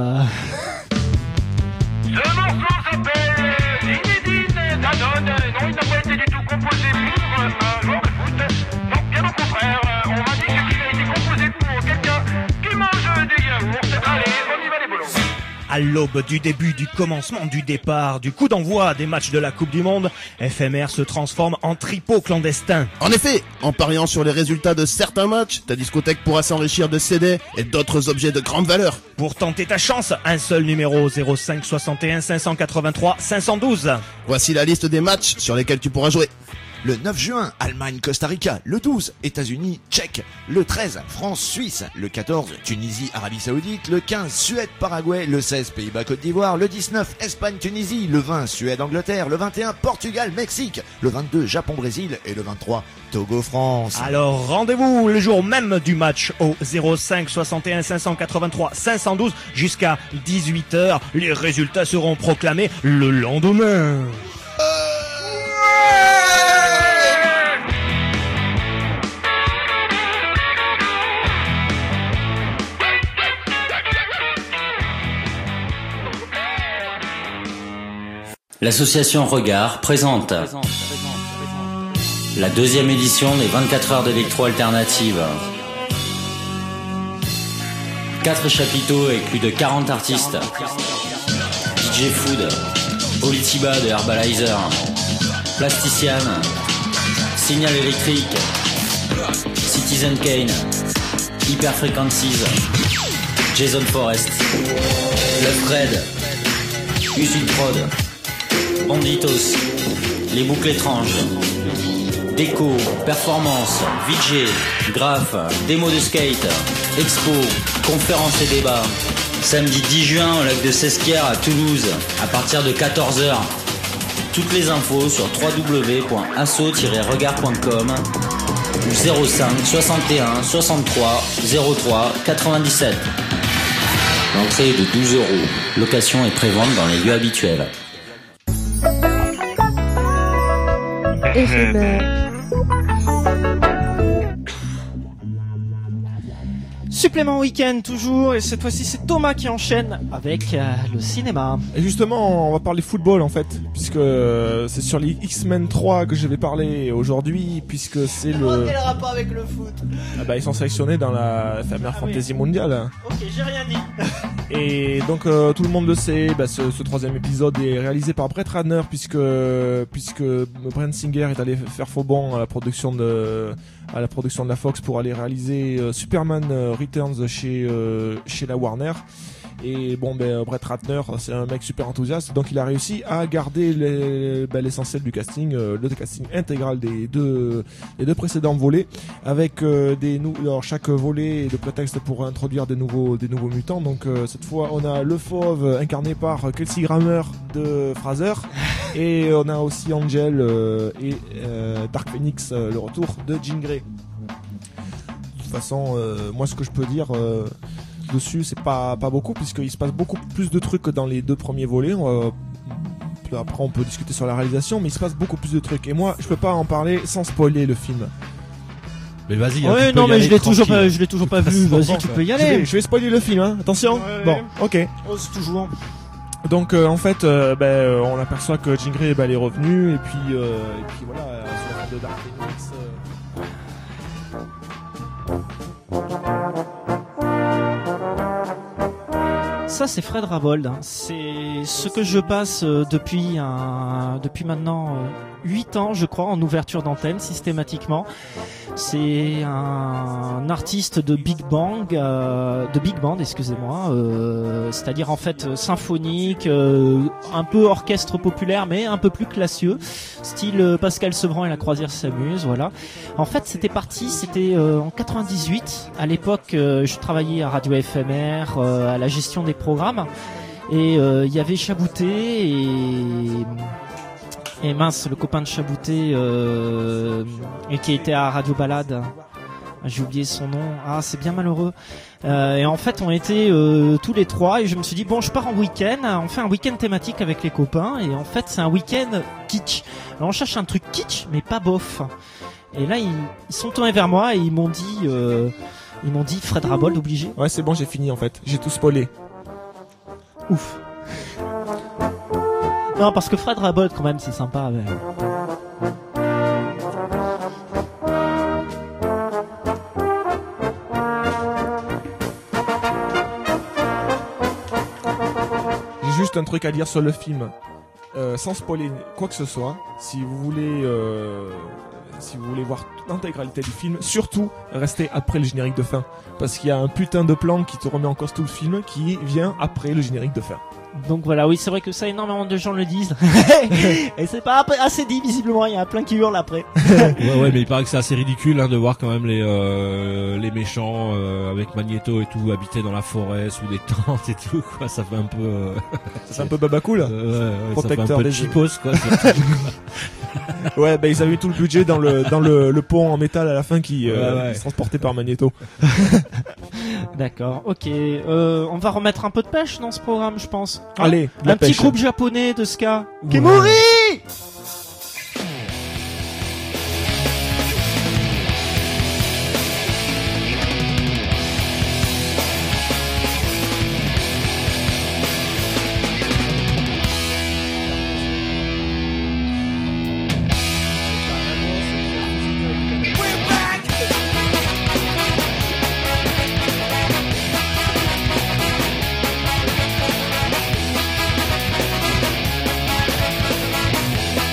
morceau s'appelle Zinedine Zidane. Non, il n'a pas été du tout composé pour un joueur de foot. Non, bien au contraire. On m'a dit qu'il a été composé pour quelqu'un qui mange des yaourts. Allez, on y va les bolos. À l'aube du début, du commencement, du départ, du coup d'envoi des matchs de la Coupe du Monde, F M R se transforme en tripot clandestin. En effet, en pariant sur les résultats de certains matchs, ta discothèque pourra s'enrichir de C D et d'autres objets de grande valeur. Pour tenter ta chance, un seul numéro, zéro cinq soixante et un cinq cent quatre-vingt-trois cinq cent douze. Voici la liste des matchs sur lesquels tu pourras jouer. Le neuf juin, Allemagne-Costa Rica. Le douze, États-Unis-Tchèque. Le treize, France-Suisse. Le quatorze, Tunisie-Arabie Saoudite. Le quinze, Suède-Paraguay. Le seize, Pays-Bas-Côte d'Ivoire. Le dix-neuf, Espagne-Tunisie. Le vingt, Suède-Angleterre. Le vingt et un, Portugal-Mexique. Le vingt-deux, Japon-Brésil. Et le vingt-trois, Togo-France. Alors rendez-vous le jour même du match au zéro cinq soixante et un cinq cent quatre-vingt-trois cinq cent douze jusqu'à dix-huit heures. Les résultats seront proclamés le lendemain. L'association Regard présente la deuxième édition des vingt-quatre heures d'électro-alternative. Quatre chapiteaux avec plus de quarante artistes. D J Food, Olitiba de Herbalizer, Plastician, Signal électrique, Citizen Kane, Hyper Frequencies, Jason Forrest, Love Red, Usul Prod, Banditos, Les Boucles Étranges, Déco, Performance, V J, Graph, Démo de Skate, Expo, Conférences et débats. Samedi dix juin au lac de Sesquières à Toulouse, à partir de quatorze heures. Toutes les infos sur w w w point asso tiret regard point com ou zéro cinq soixante et un soixante-trois zéro trois quatre-vingt-dix-sept. L'entrée est de douze euros. Location et prévente dans les lieux habituels. éphémère. Supplément week-end toujours, et cette fois-ci c'est Thomas qui enchaîne avec euh, le cinéma. Et justement, on va parler football en fait, puisque euh, c'est sur les X-Men trois que je vais parler aujourd'hui, puisque c'est le... Quel rapport avec le foot? Ah bah ils sont sélectionnés dans la éphémère Ah fantasy oui. mondiale. Ok, j'ai rien dit. Et donc euh, tout le monde le sait, bah, ce, ce troisième épisode est réalisé par Brett Ratner, puisque puisque Bryan Singer est allé faire faux bond à la production de à la production de la Fox pour aller réaliser euh, Superman euh, Returns chez euh, chez la Warner. Et bon, ben Brett Ratner, c'est un mec super enthousiaste, donc il a réussi à garder les, ben, l'essentiel du casting, euh, le casting intégral des deux, des deux précédents volets, avec euh, des nou- alors chaque volet est de prétexte pour introduire des nouveaux, des nouveaux mutants. Donc euh, cette fois, on a le fauve incarné par Kelsey Grammer de Fraser, et on a aussi Angel euh, et euh, Dark Phoenix, euh, le retour de Jean Grey. De toute façon, euh, moi ce que je peux dire. Euh, dessus c'est pas pas beaucoup, puisqu'il se passe beaucoup plus de trucs que dans les deux premiers volets. On va... après on peut discuter sur la réalisation, mais il se passe beaucoup plus de trucs, et moi je peux pas en parler sans spoiler le film. Mais vas-y. Ouais, hein, tu non, peux y mais aller je l'ai toujours tranquille. pas, je l'ai toujours pas vu. Vas-y, tu peux y je aller. vais, je vais spoiler le film, hein. Attention. Ouais. Bon, ok. Ose toujours. Donc euh, en fait euh, ben, euh, on aperçoit que Jean Grey ben, elle est revenue, et puis euh, et puis voilà, euh, sur la fin de Dark Phoenix, euh... Ça c'est Fred Rabold, hein. C'est ce que je passe euh, depuis un, depuis maintenant euh, huit ans je crois, en ouverture d'antenne systématiquement. C'est un artiste de Big Bang, euh, de Big Band, excusez-moi, euh, c'est-à-dire en fait symphonique, euh, un peu orchestre populaire, mais un peu plus classieux, style euh, Pascal Sevran et la Croisière s'amuse, voilà. En fait, c'était parti, c'était euh, en quatre-vingt-dix-huit. À l'époque, euh, je travaillais à Radio F M R, euh, à la gestion des programmes, et il euh, y avait Chabouté et et mince, le copain de Chabouté euh, et qui était à Radio Balade. J'ai oublié son nom. Ah, c'est bien malheureux. Euh, et en fait, on était euh, tous les trois, et je me suis dit bon, je pars en week-end. On fait un week-end thématique avec les copains, et en fait, c'est un week-end kitsch. Alors, on cherche un truc kitsch, mais pas bof. Et là, ils, ils sont tournés vers moi et ils m'ont dit, euh, ils m'ont dit Fred Rabold obligé. Ouais, c'est bon, j'ai fini en fait. J'ai tout spoilé. Ouf. Non, parce que Fred Rabold, quand même, c'est sympa. Mais... J'ai juste un truc à dire sur le film, euh, sans spoiler quoi que ce soit. Si vous voulez, euh, si vous voulez voir l'intégralité du film, surtout restez après le générique de fin, parce qu'il y a un putain de plan qui te remet en cause tout le film, qui vient après le générique de fin. Donc voilà, oui, c'est vrai que ça, énormément de gens le disent. Et c'est pas assez dit, visiblement, il y a plein qui hurlent après. Ouais, ouais, mais il paraît que c'est assez ridicule hein, de voir quand même les euh, les méchants euh, avec Magneto et tout habiter dans la forêt sous des tentes et tout, quoi. Ça fait un peu. Euh... C'est un peu baba cool. Euh, ouais, ouais, Protecteur ça fait un peu des cheapos, quoi. Ouais, bah ils avaient tout le budget dans le dans le, le pont en métal à la fin qui, euh, ouais, ouais. qui se transportait par Magneto. D'accord, ok. Euh, on va remettre un peu de pêche dans ce programme, je pense. Allez, de la un petit pêche. groupe japonais de ska. Ouais. Kemuri! We're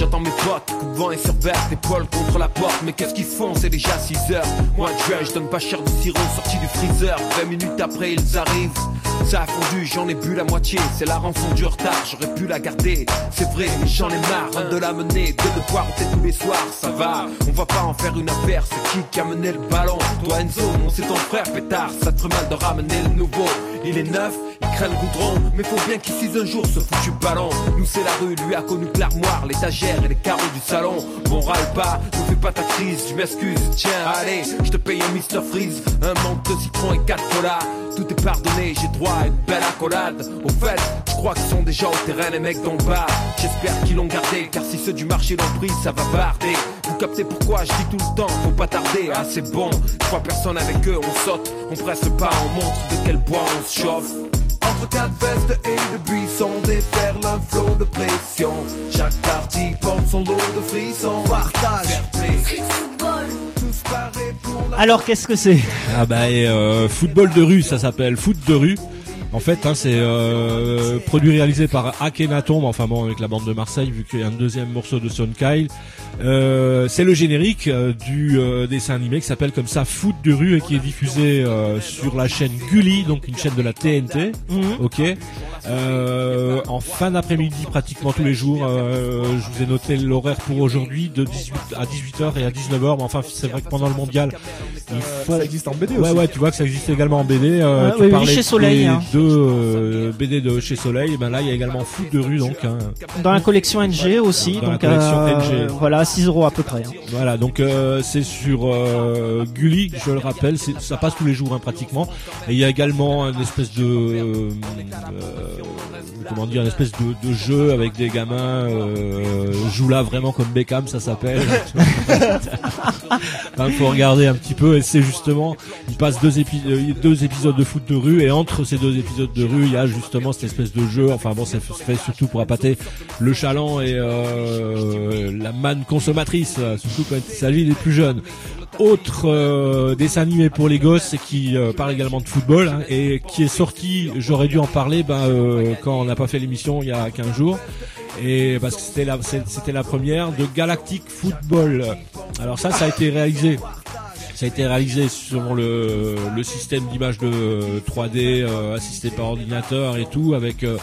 j'entends mes potes, coup de vent et survers, épaule contre la porte. Mais qu'est-ce qu'ils font, c'est déjà six heures. Moi de juin, je donne pas cher de sirop sorti du freezer. Vingt minutes après ils arrivent, ça a fondu, j'en ai bu la moitié. C'est la rançon du retard, j'aurais pu la garder. C'est vrai, mais j'en ai marre, un de la mener, deux de boire tous les soirs. Ça va, on va pas en faire une affaire, c'est qui qui a mené le ballon? Toi Enzo, non c'est ton frère pétard. Ça te ferait mal de ramener le nouveau. Il est neuf, il craint le goudron, mais faut bien qu'il cise un jour ce foutu ballon. Nous c'est la rue, lui a connu que l'armoire, l'étagère et les carreaux du salon. Bon râle pas, ne fais pas ta crise, je m'excuse. Tiens allez, je te paye un mister Freeze, un manque de citron et quatre colas. Tout est pardonné, j'ai droit à une belle accolade. Au fait, je crois qu'ils sont déjà au terrain les mecs d'en bas. J'espère qu'ils l'ont gardé, car si ceux du marché l'ont pris, ça va barder. Vous captez pourquoi je dis tout le temps, faut pas tarder. Ah c'est bon, trois personnes avec eux, on saute, on presse pas, on montre de quel bois on se chauffe. Entre quatre vestes et de buissons, déferle un flot de pression. Chaque partie porte son lot de frissons. Partage, fair tous parés pour la... Alors qu'est-ce que c'est? Ah bah et, euh, football de rue, ça s'appelle foot de rue. En fait, hein, c'est euh, produit réalisé par Akhenaton, enfin bon, avec la bande de Marseille, vu qu'il y a un deuxième morceau de Son Kyle. Euh, c'est le générique euh, du euh, dessin animé qui s'appelle comme ça Foot de rue et qui est diffusé euh, sur la chaîne Gulli, donc une chaîne de la T N T. Mmh. Ok. Euh, en fin d'après-midi, pratiquement tous les jours. Euh, je vous ai noté l'horaire pour aujourd'hui de dix-huit à dix-huit heures et à dix-neuf heures. Mais enfin, c'est vrai que pendant le mondial, il faut... ça existe en B D ouais, aussi. Ouais, tu vois que ça existe également en B D. Euh, ah, tu oui, parlais oui, chez Soleil. Des hein. deux euh, B D de chez Soleil. Et ben là, il y a également Foot de rue, donc. Hein. Dans la collection N G aussi. Dans donc la collection euh, N G. Voilà, six euros à peu près. Hein. Voilà, donc euh, c'est sur euh, Gulli, je le rappelle, c'est, ça passe tous les jours hein, pratiquement. Et il y a également une espèce de euh, comment dire, une espèce de, de jeu avec des gamins euh, joue là vraiment comme Beckham, ça s'appelle. Il faut regarder un petit peu et c'est justement, il passe deux, épi- deux épisodes de foot de rue et entre ces deux épisodes de rue, il y a justement cette espèce de jeu. Enfin bon, c'est fait surtout pour appâter le chaland et euh, la manne consommatrice, surtout quand il s'agit des plus jeunes. Autre euh, dessin animé pour les gosses qui euh, parle également de football hein, et qui est sorti, j'aurais dû en parler ben, euh, quand on n'a pas fait l'émission il y a quinze jours et parce que c'était la, c'était la première de Galactic Football. Alors ça, ça a été réalisé Ça a été réalisé sur le, le système d'image de trois D euh, assisté par ordinateur et tout avec euh,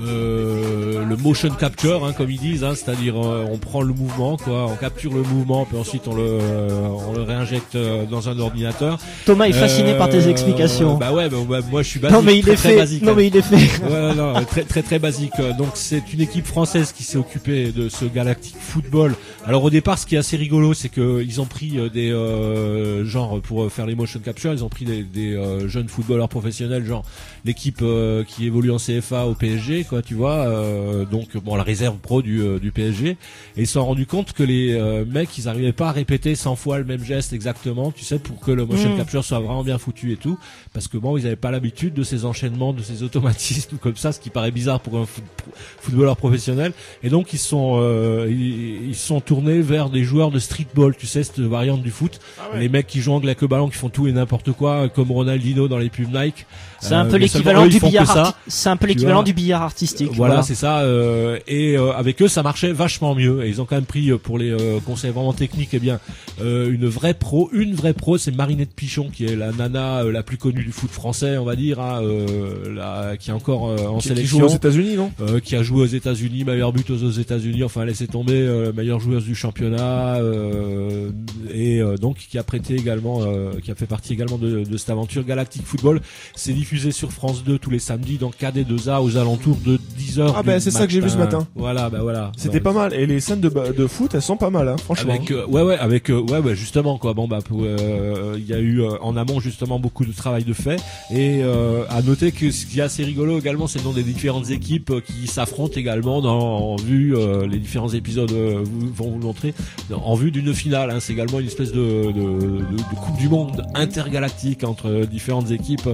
euh, le motion capture hein, comme ils disent, hein, c'est-à-dire euh, on prend le mouvement, quoi, on capture le mouvement puis ensuite on le euh, on le réinjecte euh, dans un ordinateur. Thomas est fasciné euh, par tes explications. Bah ouais, bah, bah, moi je suis basique. Non mais il très, est très fait. Basique, non hein. mais il est fait. Ouais, non, très très très basique. Donc c'est une équipe française qui s'est occupée de ce Galactic Football. Alors au départ, ce qui est assez rigolo, c'est que ils ont pris des euh, genre pour faire les motion capture, ils ont pris des, des euh, jeunes footballeurs professionnels, genre l'équipe euh, qui évolue en C F A au P S G, quoi, tu vois. Euh, donc bon, la réserve pro du euh, du P S G. Et ils se sont rendus compte que les euh, mecs, ils arrivaient pas à répéter cent fois le même geste exactement, tu sais, pour que le motion mmh. capture soit vraiment bien foutu et tout, parce que bon, ils avaient pas l'habitude de ces enchaînements, de ces automatismes comme ça, ce qui paraît bizarre pour un foot, footballeur professionnel. Et donc ils sont euh, ils, ils sont tournés vers des joueurs de streetball, tu sais, cette variante du foot. Ah ouais. Les mecs qui jouent avec le ballon, qui font tout et n'importe quoi, comme Ronaldinho dans les pubs Nike. C'est un peu euh, l'équivalent du billard. Arti- c'est un peu l'équivalent du billard artistique. Voilà, voilà. c'est ça. Euh, et euh, avec eux, ça marchait vachement mieux. Et ils ont quand même pris euh, pour les euh, conseils vraiment techniques, eh bien, euh, une vraie pro, une vraie pro, c'est Marinette Pichon, qui est la nana euh, la plus connue du foot français, on va dire, hein, euh, la, qui est encore euh, en qui, sélection. Qui joue aux États-Unis, non euh, Qui a joué aux États-Unis, meilleure buteuse aux États-Unis. Enfin, laissez tomber, euh, meilleure joueuse du championnat, euh, et euh, donc qui a prêté également, euh, qui a fait partie également de, de cette aventure Galactic Football. C'est diffusé sur France deux tous les samedis dans K D deux A aux alentours de dix heures. Ah ben bah, c'est matin. ça que j'ai vu ce matin. Voilà, bah voilà. C'était donc, pas mal. Et les scènes de, de foot, elles sont pas mal, hein, franchement. Avec euh, ouais ouais avec euh, ouais ouais justement quoi. Bon bah il euh, y a eu euh, en amont justement beaucoup de travail de fait et euh, à noter que ce qui est assez rigolo également, c'est le nom des différentes équipes euh, qui s'affrontent également dans en vue euh, les différents épisodes euh, vont vous montrer en vue d'une finale. Hein. C'est également une espèce de, de, de, de coupe du monde intergalactique entre différentes équipes.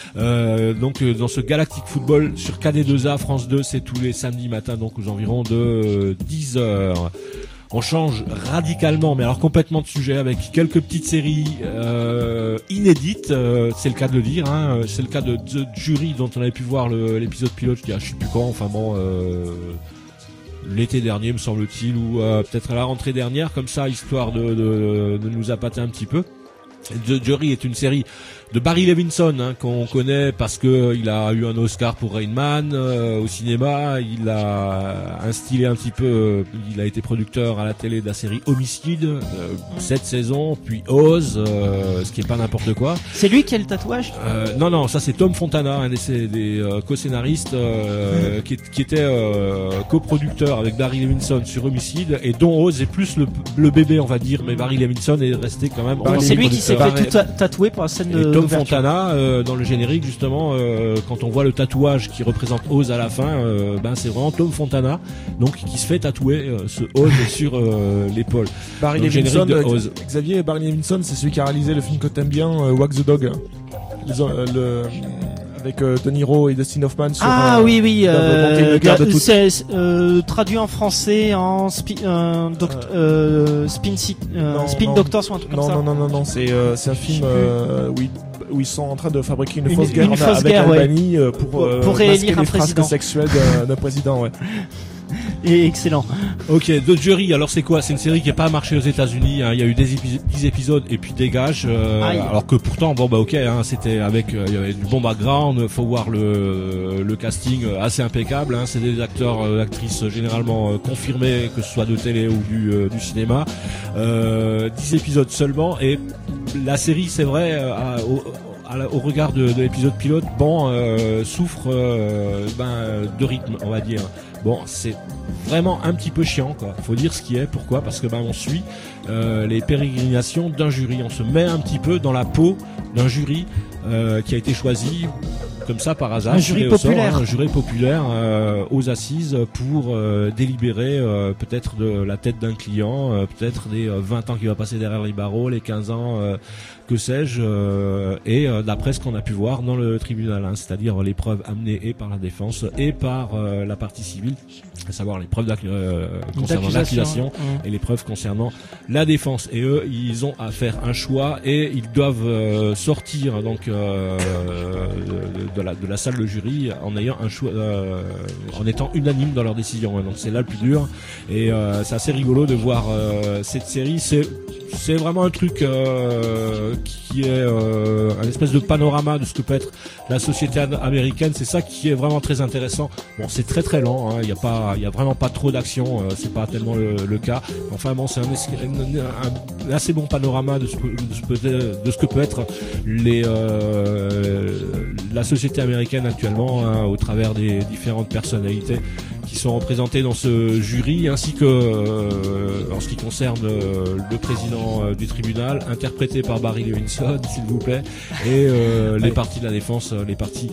Euh, donc euh, dans ce Galactic Football sur K D deux A France deux, c'est tous les samedis matins, donc aux environs de euh, dix heures. On change radicalement, mais alors complètement de sujet, avec quelques petites séries euh, inédites, euh, c'est le cas de le dire, hein, c'est le cas de The Jury dont on avait pu voir le, l'épisode pilote, je dis, ah, je sais plus quand, enfin bon, euh, l'été dernier, me semble-t-il, ou euh, peut-être à la rentrée dernière, comme ça, histoire de, de, de nous appâter un petit peu. The Jury est une série de Barry Levinson, hein, qu'on connaît parce que il a eu un Oscar pour Rain Man euh, au cinéma. Il a instillé un petit peu, euh, il a été producteur à la télé de la série Homicide, euh, sept saisons, puis Oz, euh, ce qui est pas n'importe quoi. C'est lui qui a le tatouage. Euh, non, non, ça c'est Tom Fontana, un des, des euh, co-scénaristes euh, qui, qui était euh, coproducteur avec Barry Levinson sur Homicide, et dont Oz est plus le, le bébé, on va dire, mais Barry Levinson est resté quand même. Bon, c'est lui qui s'est fait tout ta- tatouer pour la scène de. Et Tom Fontana, euh, dans le générique justement, euh, quand on voit le tatouage qui représente Oz à la fin, euh, ben c'est vraiment Tom Fontana, donc qui se fait tatouer euh, ce Oz sur euh, l'épaule. Barry Donc, Levinson, générique de Oz. Xavier Barry Levinson, c'est celui qui a réalisé le film que t'aimes bien, euh, Walk the Dog, Les, euh, le, avec euh, De Niro et Dustin Hoffman sur. Ah euh, oui oui. Euh, Euh, c'est euh, traduit en français en spi, euh, doct, euh, spin, euh, non, spin non, Doctors ou un truc non, comme ça. Non non non non, c'est euh, c'est un film euh, où, ils, où ils sont en train de fabriquer une, Une- fausse guerre une en- fausse avec guerre, ouais. Albanie euh, pour, Pour- euh, pour masquer réélire un les frasques président. sexuelles d'un d'un président, ouais. Et excellent. Ok, The Jury, alors c'est quoi? C'est une série qui n'a pas marché aux États-Unis, hein. Il y a eu des épi- dix épisodes et puis dégage. Euh, Aïe. alors que pourtant, bon bah ok, hein, c'était avec, euh, il y avait du bon background. Faut voir le le casting euh, assez impeccable. Hein. C'est des acteurs, euh, actrices généralement euh, confirmés, que ce soit de télé ou du euh, du cinéma. Euh, dix épisodes seulement, et la série, c'est vrai, euh, à- au, à la- au regard de, de l'épisode pilote, bon, euh, souffre euh, ben, de rythme, on va dire. Bon, c'est vraiment un petit peu chiant, quoi. Faut dire ce qui est. Pourquoi? Parce que ben on suit euh, les pérégrinations d'un jury. On se met un petit peu dans la peau d'un jury euh, qui a été choisi comme ça par hasard, Un jury tiré au sort, populaire. hein, un jury populaire euh, aux assises pour euh, délibérer euh, peut-être de la tête d'un client, euh, peut-être des euh, vingt ans qui va passer derrière les barreaux, les quinze ans, euh, que sais-je, euh, et euh, d'après ce qu'on a pu voir dans le tribunal, hein, c'est-à-dire les preuves amenées et par la défense et par euh, la partie civile, à savoir les preuves d'acc- euh, concernant l'accusation ouais. et les preuves concernant la défense. Et eux, ils ont à faire un choix et ils doivent euh, sortir donc euh, de, de la de la salle de jury en ayant un choix, euh, en étant unanime dans leur décision. Donc c'est là le plus dur. Et euh, c'est assez rigolo de voir euh, cette série. C'est c'est vraiment un truc euh, qui est euh, un espèce de panorama de ce que peut être la société am- américaine. C'est ça qui est vraiment très intéressant. Bon, c'est très très lent. Hein. Il y a pas, il y a vraiment pas trop d'action. Euh, c'est pas tellement le, le cas. Enfin bon, c'est un, un, un assez bon panorama de ce, que- de ce, peut- de ce que peut être les euh, la société américaine actuellement, hein, au travers des différentes personnalités qui sont représentées dans ce jury, ainsi que euh, en ce qui concerne euh, le président euh, du tribunal, interprété par Barry Levinson, s'il vous plaît, et euh, les parties de la défense, euh, les parties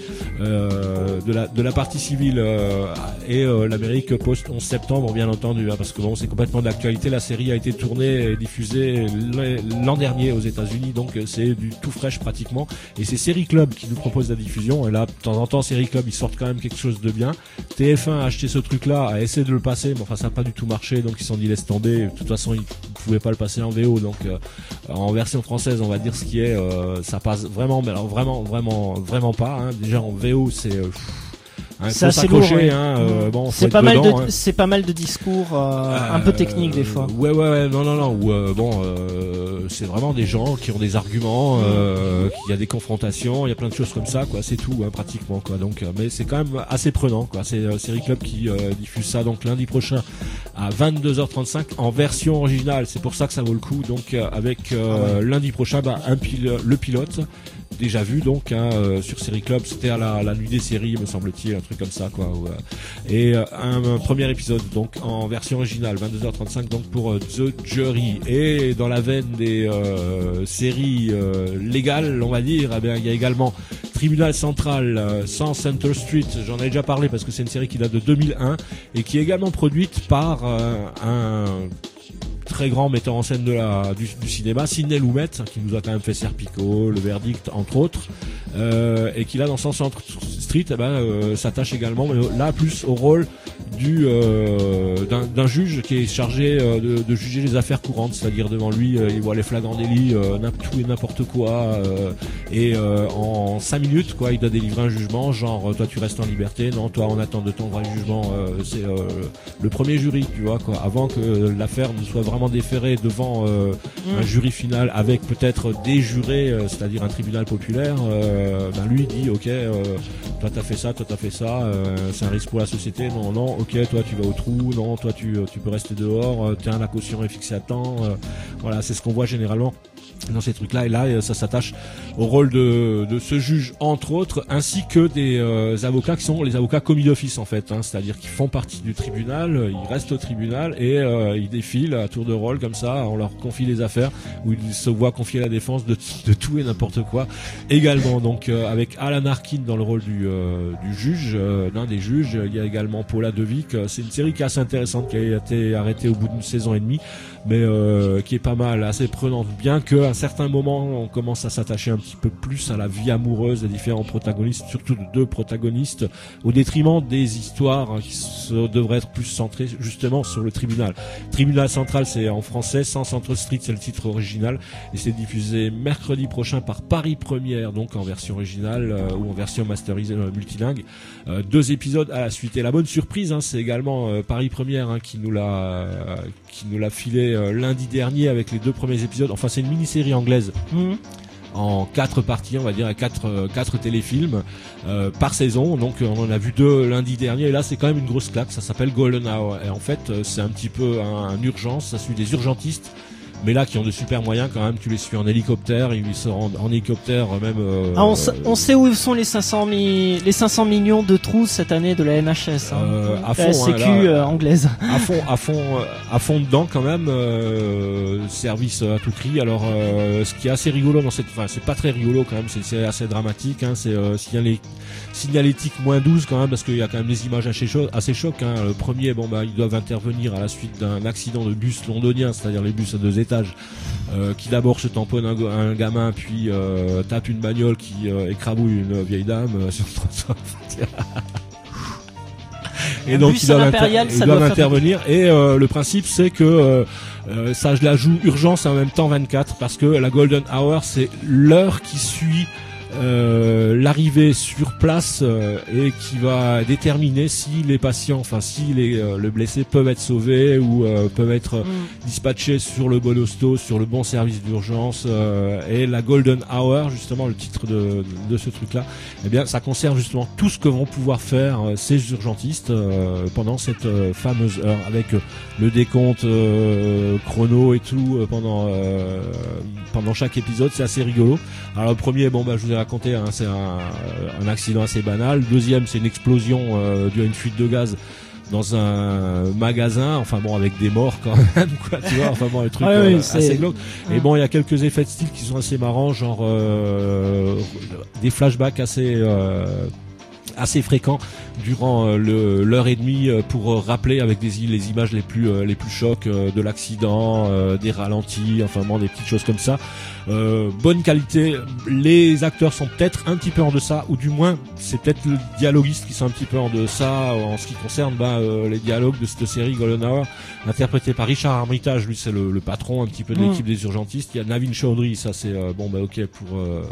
euh, de la de la partie civile, euh, et euh, l'Amérique post onze septembre, bien entendu, hein, parce que bon, c'est complètement d'actualité. La série a été tournée et diffusée l'an- l'an dernier aux États-Unis, donc euh, c'est du tout fraîche pratiquement. Et c'est Série Club qui nous propose la diffusion. Et là, de temps en temps, Série Club, ils sortent quand même quelque chose de bien. T F un a acheté ce truc-là, a essayé de le passer, mais enfin, ça n'a pas du tout marché, donc ils s'en dit laisse tomber. De toute façon, ils ne pouvaient pas le passer en V O, donc euh, en version française, on va dire ce qui est, euh, ça passe vraiment, mais alors vraiment, vraiment, vraiment pas. Hein. Déjà en V O, c'est euh, Hein, C'est faut assez s'accrocher, lourd, ouais. hein, euh, bon, faut c'est être pas mal dedans, de hein. c'est pas mal de discours euh, un peu techniques des fois. Ouais, ouais, ouais, non, non, non. Ou euh, bon, euh, c'est vraiment des gens qui ont des arguments, euh, qu'il y a des confrontations, il y a plein de choses comme ça, quoi. C'est tout, hein, pratiquement, quoi. Donc, euh, mais c'est quand même assez prenant, quoi. C'est euh, Série Club qui euh, diffuse ça donc lundi prochain à vingt-deux heures trente-cinq en version originale. C'est pour ça que ça vaut le coup. Donc, euh, avec euh, Ah ouais. lundi prochain, bah, un pil- le pilote. Déjà vu donc hein, euh, sur Série Club, c'était à la, la nuit des séries, me semble-t-il, un truc comme ça, quoi. Ou, euh, et euh, un, un premier épisode donc en version originale, vingt-deux heures trente-cinq donc pour euh, The Jury. Et dans la veine des euh, séries euh, légales, on va dire, eh bien il y a également Tribunal Central, euh, cent Center Street. J'en ai déjà parlé parce que c'est une série qui date de deux mille un et qui est également produite par euh, un très grand metteur en scène de la, du, du cinéma, Sidney Lumet, qui nous a quand même fait Serpico, Le Verdict, entre autres, euh, et qui là dans cent Centre Street, eh ben, euh, s'attache également, mais là plus au rôle du euh, d'un, d'un juge qui est chargé euh, de, de juger les affaires courantes, c'est-à-dire devant lui euh, il voit les flagrants délits, euh, tout et n'importe quoi, euh, et euh, en cinq minutes quoi il doit délivrer un jugement, genre toi tu restes en liberté, non toi on attend de ton vrai jugement, euh, c'est euh, le premier jury, tu vois quoi, avant que l'affaire ne soit vraiment déférée devant euh, mmh. un jury final avec peut-être des jurés, euh, c'est-à-dire un tribunal populaire, euh, ben lui dit ok euh, toi t'as fait ça, toi t'as fait ça, euh, c'est un risque pour la société, non non ok toi tu vas au trou, non toi tu tu peux rester dehors, euh, tiens la caution est fixée à temps, euh, voilà c'est ce qu'on voit généralement dans ces trucs là, et là ça s'attache au rôle de, de ce juge entre autres, ainsi que des euh, avocats qui sont les avocats commis d'office en fait, hein, c'est-à-dire qu'ils font partie du tribunal, ils restent au tribunal et euh, ils défilent à tour de rôle comme ça, on leur confie les affaires où ils se voient confier la défense de, de tout et n'importe quoi également, donc euh, avec Alan Arkin dans le rôle du, euh, du juge, euh, l'un des juges, il y a également Paula Devic, c'est une série qui est assez intéressante, qui a été arrêtée au bout d'une saison et demie, mais euh, qui est pas mal, assez prenante, bien que à certains moments on commence à s'attacher un petit peu plus à la vie amoureuse des différents protagonistes, surtout de deux protagonistes, au détriment des histoires hein, qui se, devraient être plus centrées justement sur le tribunal. Tribunal central c'est en français, Sans Centre Street c'est le titre original, et c'est diffusé mercredi prochain par Paris Première, donc en version originale euh, ou en version masterisée euh, multilingue. Euh, deux épisodes à la suite, et la bonne surprise hein, c'est également euh, Paris Première hein, qui nous l'a euh, qui nous l'a filé euh, lundi dernier avec les deux premiers épisodes. Enfin c'est une mini-série anglaise mmh. en quatre parties, on va dire, à quatre euh, quatre téléfilms euh, par saison. Donc on en a vu deux lundi dernier, et là c'est quand même une grosse claque. Ça s'appelle Golden Hour, et en fait euh, c'est un petit peu un, un urgence. Ça suit des urgentistes, mais là qui ont de super moyens quand même. Tu les suis en hélicoptère, ils se rendent en hélicoptère même. Euh, ah, on, s- on sait où sont les cinq cents, mi- les cinq cents millions de trous cette année de la N H S, hein. euh, à fond, la Sécu hein, là, euh, anglaise. À fond, à fond, à fond dedans quand même. Euh, service à tout prix. Alors, euh, ce qui est assez rigolo dans cette, enfin, c'est pas très rigolo quand même. C'est, c'est assez dramatique. Hein, c'est euh, signalé, signalétique moins douze quand même, parce qu'il y a quand même des images assez chocs. Assez chocs hein. Le premier, bon bah, ils doivent intervenir à la suite d'un accident de bus londonien, c'est-à-dire les bus à deux étages. Euh, qui d'abord se tamponne un, un gamin, puis euh, tape une bagnole qui euh, écrabouille une vieille dame euh, sur le trottoir. Et un donc bus ils doivent, impérial, inter- ça ils doivent doit intervenir. Et euh, le principe c'est que euh, euh, ça je la joue urgence et en même temps vingt-quatre, parce que la Golden Hour c'est l'heure qui suit Euh, l'arrivée sur place euh, et qui va déterminer si les patients, enfin si les euh, le blessé peuvent être sauvés ou euh, peuvent être mm. dispatchés sur le bon hosto, sur le bon service d'urgence. Euh, et la Golden Hour, justement le titre de, de ce truc-là, eh bien ça concerne justement tout ce que vont pouvoir faire euh, ces urgentistes euh, pendant cette euh, fameuse heure, avec euh, le décompte euh, chrono et tout euh, pendant euh, pendant chaque épisode. C'est assez rigolo. Alors le premier, bon bah je vous ai raconté, hein, c'est un, un accident assez banal. Le deuxième, c'est une explosion euh, due à une fuite de gaz dans un magasin, enfin bon, avec des morts quand même, quoi, tu vois, enfin bon, le truc ouais, euh, oui, assez c'est... glauque. Et bon, il y a quelques effets de style qui sont assez marrants, genre euh, des flashbacks assez euh, assez fréquents durant euh, le, l'heure et demie euh, pour euh, rappeler avec des les images les plus euh, les plus chocs euh, de l'accident, euh, des ralentis, enfin bon, des petites choses comme ça. Euh, bonne qualité. Les acteurs sont peut-être un petit peu en deçà, ou du moins c'est peut-être le dialoguiste qui sont un petit peu en deçà en ce qui concerne bah, euh, les dialogues de cette série Golden Hour, interprété par Richard Armitage. Lui c'est le, le patron un petit peu de l'équipe mmh. des urgentistes. Il y a Navin Chaudhry, ça c'est euh, bon bah ok pour euh,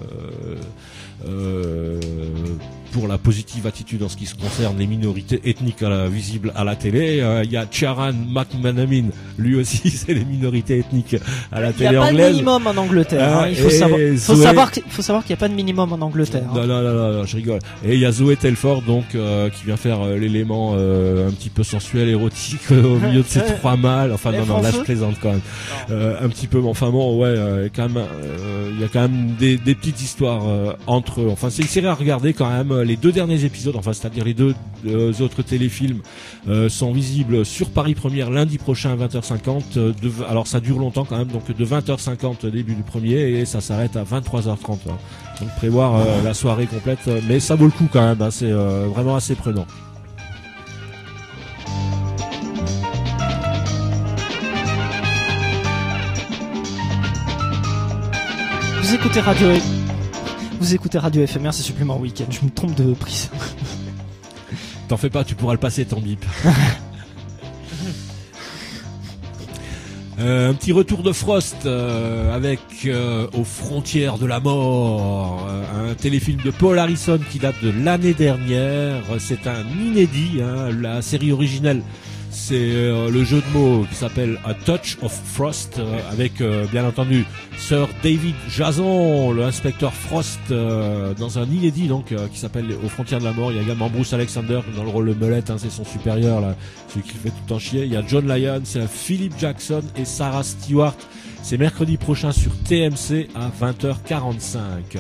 euh, pour la positive attitude en ce qui se concerne les minorités ethniques à la, visibles à la télé. Euh, il y a Ciaran McManaman, lui aussi c'est les minorités ethniques à la télé anglaise. Il n'y a pas de minimum en Angleterre. Ah, hein. Il faut savoir, faut Zoé... savoir, faut savoir qu'il n'y a pas de minimum en Angleterre. Non, hein. non, non, non, non, je rigole. Et il y a Zoé Telford, donc, euh, qui vient faire euh, l'élément euh, un petit peu sensuel, érotique euh, au milieu de ces trois mâles. Enfin, non, non, là je plaisante quand même. Euh, un petit peu, mais enfin bon, ouais, euh, quand même, euh, il y a quand même des, des petites histoires euh, entre eux. Enfin, c'est une série à regarder quand même. Les deux derniers épisodes, enfin, c'est-à-dire les deux euh, autres téléfilms, euh, sont visibles sur Paris Première lundi prochain à vingt heures cinquante. Euh, de, alors, ça dure longtemps quand même, donc de vingt heures cinquante début du premier, et ça s'arrête à vingt-trois heures trente. Hein. Donc prévoir euh, la soirée complète, euh, mais ça vaut le coup quand même, hein, c'est euh, vraiment assez prenant. Vous écoutez Radio Vous écoutez Radio F M R, c'est Supplément Week-end, je me trompe de prise. T'en fais pas, tu pourras le passer ton bip. Euh, un petit retour de Frost euh, avec euh, Aux frontières de la mort, euh, un téléfilm de Paul Harrison qui date de l'année dernière. C'est un inédit, hein, la série originelle. C'est euh, le jeu de mots qui s'appelle A Touch of Frost euh, avec euh, bien entendu Sir David Jason, le inspecteur Frost euh, dans un inédit donc euh, qui s'appelle Aux frontières de la mort. Il y a également Bruce Alexander dans le rôle de Mullet, hein, c'est son supérieur là, celui qui le fait tout le temps chier. Il y a John Lyon, c'est Philip Jackson et Sarah Stewart. C'est mercredi prochain sur T M C à vingt heures quarante-cinq.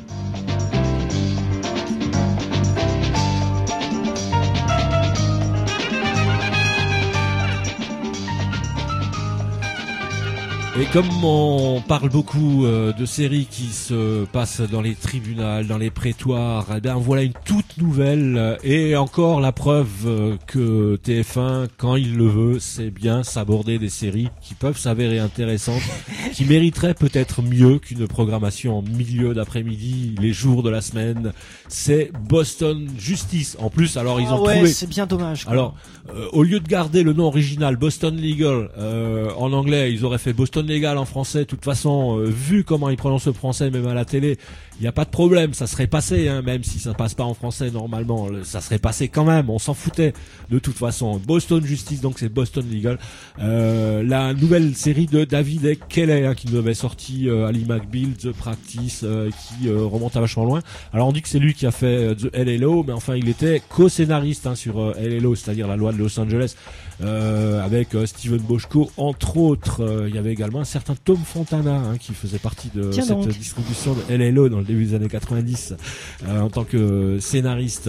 Et comme on parle beaucoup euh, de séries qui se passent dans les tribunaux, dans les prétoires, eh bien voilà une toute nouvelle euh, et encore la preuve euh, que T F un, quand il le veut, sait bien s'aborder des séries qui peuvent s'avérer intéressantes, qui mériteraient peut-être mieux qu'une programmation en milieu d'après-midi, les jours de la semaine. C'est Boston Justice. En plus, alors ils ont oh ouais, trouvé. C'est bien dommage. Quoi. Alors, euh, au lieu de garder le nom original Boston Legal euh, en anglais, ils auraient fait Boston Légal en français. De toute façon, euh, vu comment ils prononcent le français, même à la télé, il n'y a pas de problème, ça serait passé, hein, même si ça passe pas en français normalement, ça serait passé quand même, on s'en foutait de toute façon. Boston Justice, donc c'est Boston Legal, euh, la nouvelle série de David et Kelly, hein, qui nous avait sorti euh, Ali McBeal, The Practice, euh, qui euh, remonte à vachement loin. Alors on dit que c'est lui qui a fait euh, The L L O, mais enfin il était co-scénariste hein, sur euh, L L O, c'est-à-dire la loi de Los Angeles, euh, avec euh, Steven Bochco entre autres. Euh, il y avait également un certain Tom Fontana hein, qui faisait partie de Tiens cette donc. distribution de L L O dans le début des années quatre-vingt-dix euh, en tant que scénariste.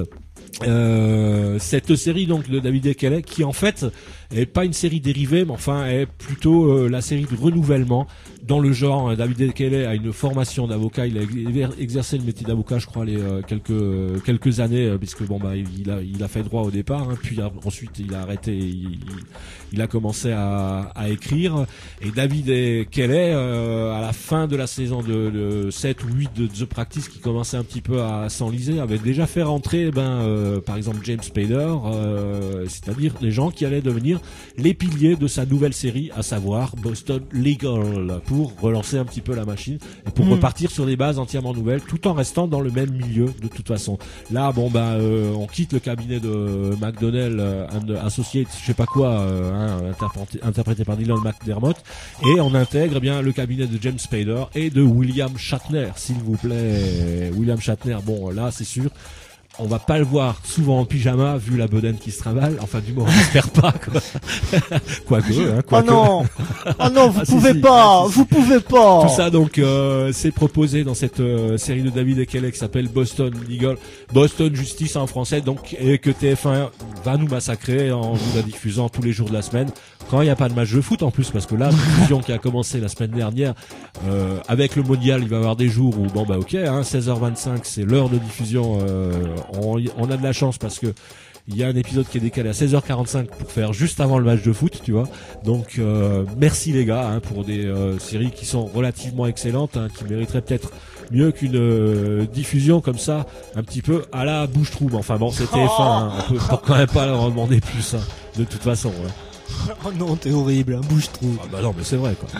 Euh, cette série donc de David et Kelly qui en fait est pas une série dérivée mais enfin est plutôt euh, la série de renouvellement dans le genre. David et Kelly a une formation d'avocat, il a exercé le métier d'avocat je crois les euh, quelques euh, quelques années euh, puisque bon bah il a il a fait droit au départ hein, puis ensuite il a arrêté, il, il a commencé à, à écrire. Et David et Kelly euh, à la fin de la saison de, de sept ou huit de The Practice qui commençait un petit peu à s'enliser avait déjà fait rentrer ben euh, par exemple James Spader, euh, c'est-à-dire les gens qui allaient devenir les piliers de sa nouvelle série, à savoir Boston Legal, pour relancer un petit peu la machine et pour mmh. repartir sur des bases entièrement nouvelles, tout en restant dans le même milieu de toute façon. Là, bon bah, euh, on quitte le cabinet de McDonnell euh, and Associates, je sais pas quoi, euh, hein, interprété, interprété par Dylan McDermott, et on intègre eh bien le cabinet de James Spader et de William Shatner, s'il vous plaît. William Shatner, bon là, c'est sûr. On va pas le voir souvent en pyjama vu la bedaine qui se trimballe. Enfin, du moins, on n'espère pas, quoi. Quoique, hein, quoique. Oh non! Oh non, vous ah, pouvez si, si. pas! Ah, si, vous si. pouvez pas! Tout ça, donc, euh, c'est proposé dans cette euh, série de David et Kelly qui s'appelle Boston Legal. Boston Justice en français, donc, et que T F un va nous massacrer en nous la diffusant tous les jours de la semaine. Quand il n'y a pas de match de foot en plus, parce que là, la diffusion qui a commencé la semaine dernière, euh, avec le mondial, il va y avoir des jours où, bon bah ok, hein, seize heures vingt-cinq, c'est l'heure de diffusion, euh, on, on a de la chance parce que il y a un épisode qui est décalé à seize heures quarante-cinq pour faire juste avant le match de foot, tu vois. Donc euh, merci les gars hein, pour des euh, séries qui sont relativement excellentes, hein, qui mériteraient peut-être mieux qu'une euh, diffusion comme ça, un petit peu à la bouche-trou. Enfin bon, c'est T F un, hein, on peut quand même pas leur en demander plus, hein, de toute façon. Ouais. Oh non, t'es horrible, hein, bouge-trou. Ah bah non, mais c'est vrai quoi.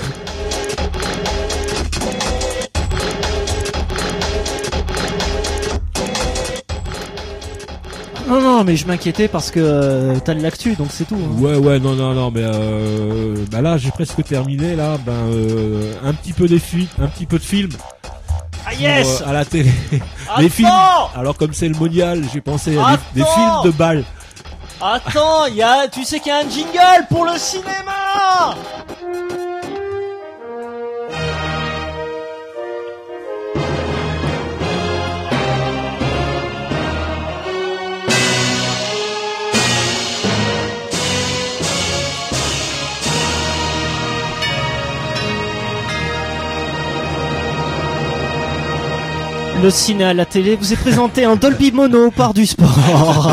Non, non, mais je m'inquiétais parce que euh, t'as de l'actu, donc c'est tout. Hein. Ouais, ouais, non, non, non, mais euh, bah là, j'ai presque terminé, là, ben, euh, un petit peu des films, un petit peu de films. Ah yes pour, euh, à la télé. Les films. Alors comme c'est le mondial, j'ai pensé à des, des films de balles. Attends, y a, tu sais qu'il y a un jingle pour le cinéma. Le ciné à la télé vous est présenté en Dolby Mono par du sport.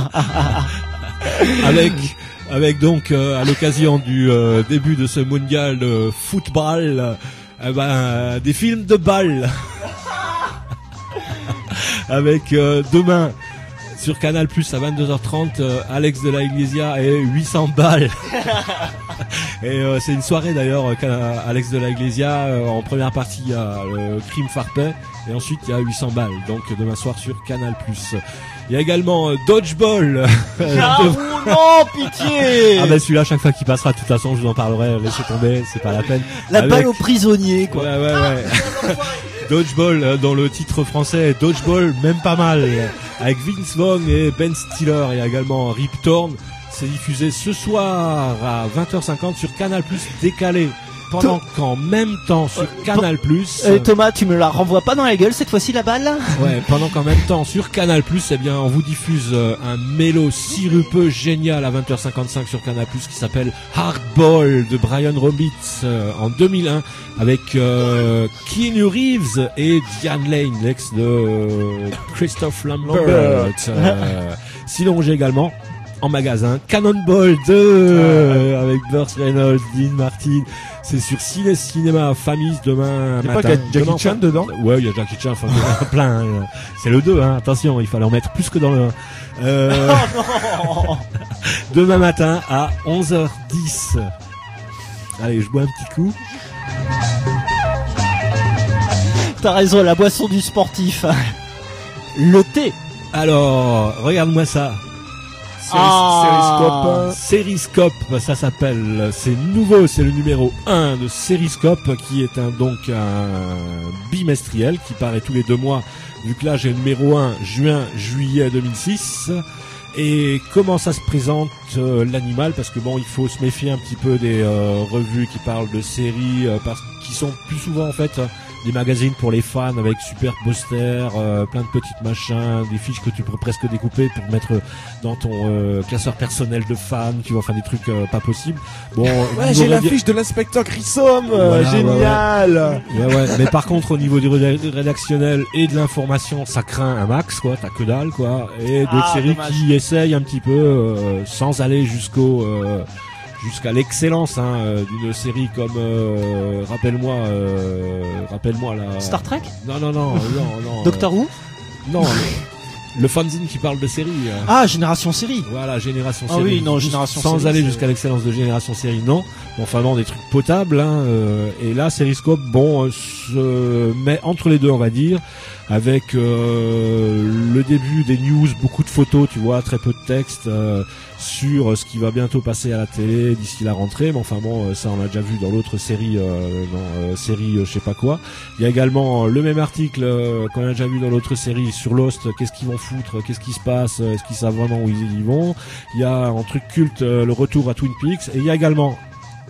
avec avec donc euh, à l'occasion du euh, début de ce mondial de football, euh, ben, des films de balles. Avec euh, demain Sur Canal Plus à vingt-deux heures trente, euh, Alex de la Iglesia et huit cents balles. Et euh, c'est une soirée d'ailleurs, euh, Alex de la Iglesia, euh, en première partie il y a le crime Farpet et ensuite il y a huit cents balles, donc demain soir sur Canal Plus. Il y a également euh, Dodgeball. Ah de... non, pitié. Ah ben celui-là, chaque fois qu'il passera, de toute façon je vous en parlerai, laissez tomber, c'est pas la peine. La Avec... balle aux prisonniers, quoi. Ouais, ouais, ouais. Dodgeball, euh, dans le titre français, Dodgeball, même pas mal. Avec Vince Vaughn et Ben Stiller. Il y a également Rip Torn. C'est diffusé ce soir à vingt heures cinquante sur Canal Plus décalé. Pendant qu'en même temps sur Canal Plus. Euh, Thomas, tu me la renvoies pas dans la gueule cette fois-ci la balle? Ouais, pendant qu'en même temps sur Canal Plus, eh bien, on vous diffuse euh, un mélo sirupeux génial à vingt heures cinquante-cinq sur Canal Plus qui s'appelle Hardball de Brian Roberts euh, en deux mille un avec euh, Keanu Reeves et Diane Lane, l'ex de euh, Christophe Lambert. Lambert. Euh, sinon, j'ai également en magasin Cannonball deux euh, avec Burt Reynolds, Dean Martin. C'est sur Ciné Cinéma Famille demain matin. Pas qu'il y a Jackie demain, Chan dedans? Ouais, il y a Jackie Chan, enfin, plein. Hein. C'est le deux, hein. Attention, il fallait en mettre plus que dans le un. Euh... Oh non. Demain matin à onze heures dix. Allez, je bois un petit coup. T'as raison, la boisson du sportif. Le thé. Alors, regarde-moi ça. Ah. Sériscope, ça s'appelle, c'est nouveau, c'est le numéro un de Sériscope qui est un donc un bimestriel qui paraît tous les deux mois, vu que là j'ai le numéro un juin juillet deux mille six. Et comment ça se présente euh, l'animal, parce que bon, il faut se méfier un petit peu des euh, revues qui parlent de séries euh, parce qui sont plus souvent en fait euh, des magazines pour les fans avec super posters, euh, plein de petites machins, des fiches que tu peux presque découper pour mettre dans ton euh, classeur personnel de fans, tu vois, enfin des trucs euh, pas possibles. Bon, ouais, j'ai la fiche de l'inspecteur Grissom, euh, voilà, génial. Ouais, ouais. Ouais, ouais. Mais par contre, au niveau du rédactionnel et de l'information, ça craint un max, quoi. T'as que dalle, quoi. Et d'autres Ah, séries dommage. qui essayent un petit peu, euh, sans aller jusqu'au euh, jusqu'à l'excellence hein, euh, d'une série comme euh, rappelle-moi euh, rappelle-moi la Star Trek? non non non non non Doctor Who? non le, le fanzine qui parle de série euh. Ah, Génération Série. Voilà, Génération Ah Série. oui, non, Juste Génération sans Série, aller c'est- jusqu'à l'excellence de Génération Série, non. Bon, enfin non, des trucs potables. Hein, euh, et là, Sériscope, bon, euh, se met entre les deux, on va dire, avec euh, le début des news, beaucoup de photos, tu vois, très peu de texte euh, sur ce qui va bientôt passer à la télé d'ici la rentrée. Mais enfin bon, euh, ça on l'a déjà vu dans l'autre série, euh, dans euh, série, euh, je sais pas quoi. Il y a également euh, le même article euh, qu'on a déjà vu dans l'autre série sur Lost. Qu'est-ce qu'ils vont foutre, qu'est-ce qui se passe, est-ce qu'ils savent vraiment où ils y vont. Il y a en truc culte euh, le retour à Twin Peaks, et il y a également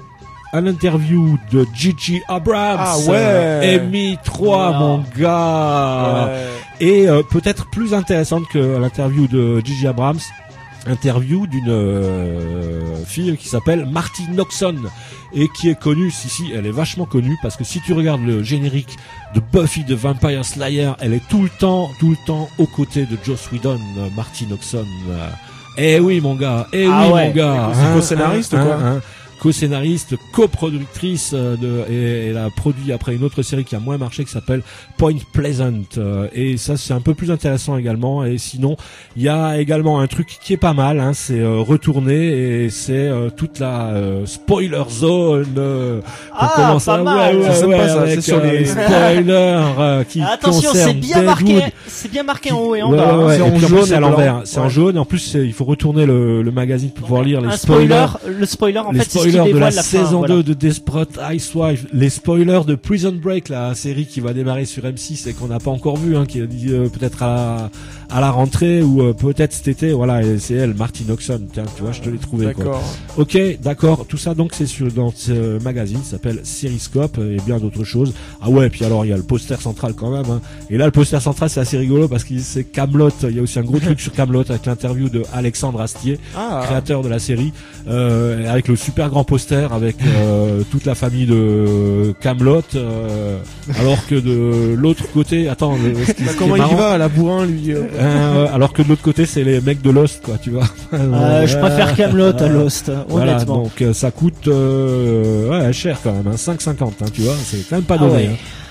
un interview de Gigi Abrams. Ah ouais. euh, Amy trois, Voilà. mon gars. Ouais. Et euh, peut-être plus intéressante que l'interview de Gigi Abrams, interview d'une euh, fille qui s'appelle Marty Noxon et qui est connue, si si, elle est vachement connue parce que si tu regardes le générique de Buffy the Vampire Slayer, elle est tout le temps, tout le temps aux côtés de Joss Whedon, euh, Marty Noxon. Euh, eh oui mon gars, eh Ah oui ouais. mon gars. C'est Hein, co-scénariste hein, ou quoi hein, hein. Co-scénariste, coproductrice euh, de, et elle a produit après une autre série qui a moins marché qui s'appelle Point Pleasant, euh, et ça c'est un peu plus intéressant également. Et sinon il y a également un truc qui est pas mal, hein, c'est euh, retourné, et c'est euh, toute la euh, spoiler zone. Euh, qu'on Ah, commence pas à- mal. ouais, ouais, C'est sympa, ouais, ça, avec, c'est sur euh, les- les spoilers euh, qui Attention, concernent c'est bien marqué, Deadwood. c'est bien marqué en haut et en Ouais, bas. ouais, ouais. C'est Et en puis en jaune plus c'est à et blanc. l'envers, c'est en Ouais. jaune. En plus c'est- il faut retourner le, le magazine pour pouvoir lire les Un spoilers. spoiler, le spoiler en les fait c'est ce qui spoilers de dévoile la, la fin, saison voilà. deux de Desperate Housewives, les spoilers de Prison Break, la série qui va démarrer sur M six et qu'on n'a pas encore vu, hein, qui est dit euh, peut-être à la, à la rentrée ou euh, peut-être cet été. Voilà, et c'est elle, Marty Noxon. Tiens, tu vois, je te l'ai trouvé. Quoi. D'accord. Ok, d'accord. Tout ça donc c'est sur dans ce magazine, ça s'appelle Sériscope, et bien d'autres choses. Ah ouais, puis alors il y a le poster central quand même. Hein. Et là le poster central c'est assez rigolo parce que c'est Kaamelott. Il y a aussi un gros truc sur Kaamelott avec l'interview de Alexandre Astier, Ah. créateur de la série, euh, avec le super grand poster avec euh, toute la famille de Kaamelott, euh, alors que de l'autre côté, attends, le, ce qui, Bah, ce qui est comment il marrant, va à la bourrin lui euh euh, alors que de l'autre côté c'est les mecs de Lost, quoi, tu vois. Euh, je préfère Kaamelott à Lost, Voilà, honnêtement. donc euh, ça coûte euh, ouais, cher quand même, hein, cinq cinquante, hein, tu vois, c'est quand même pas Ah donné. ouais. Hein.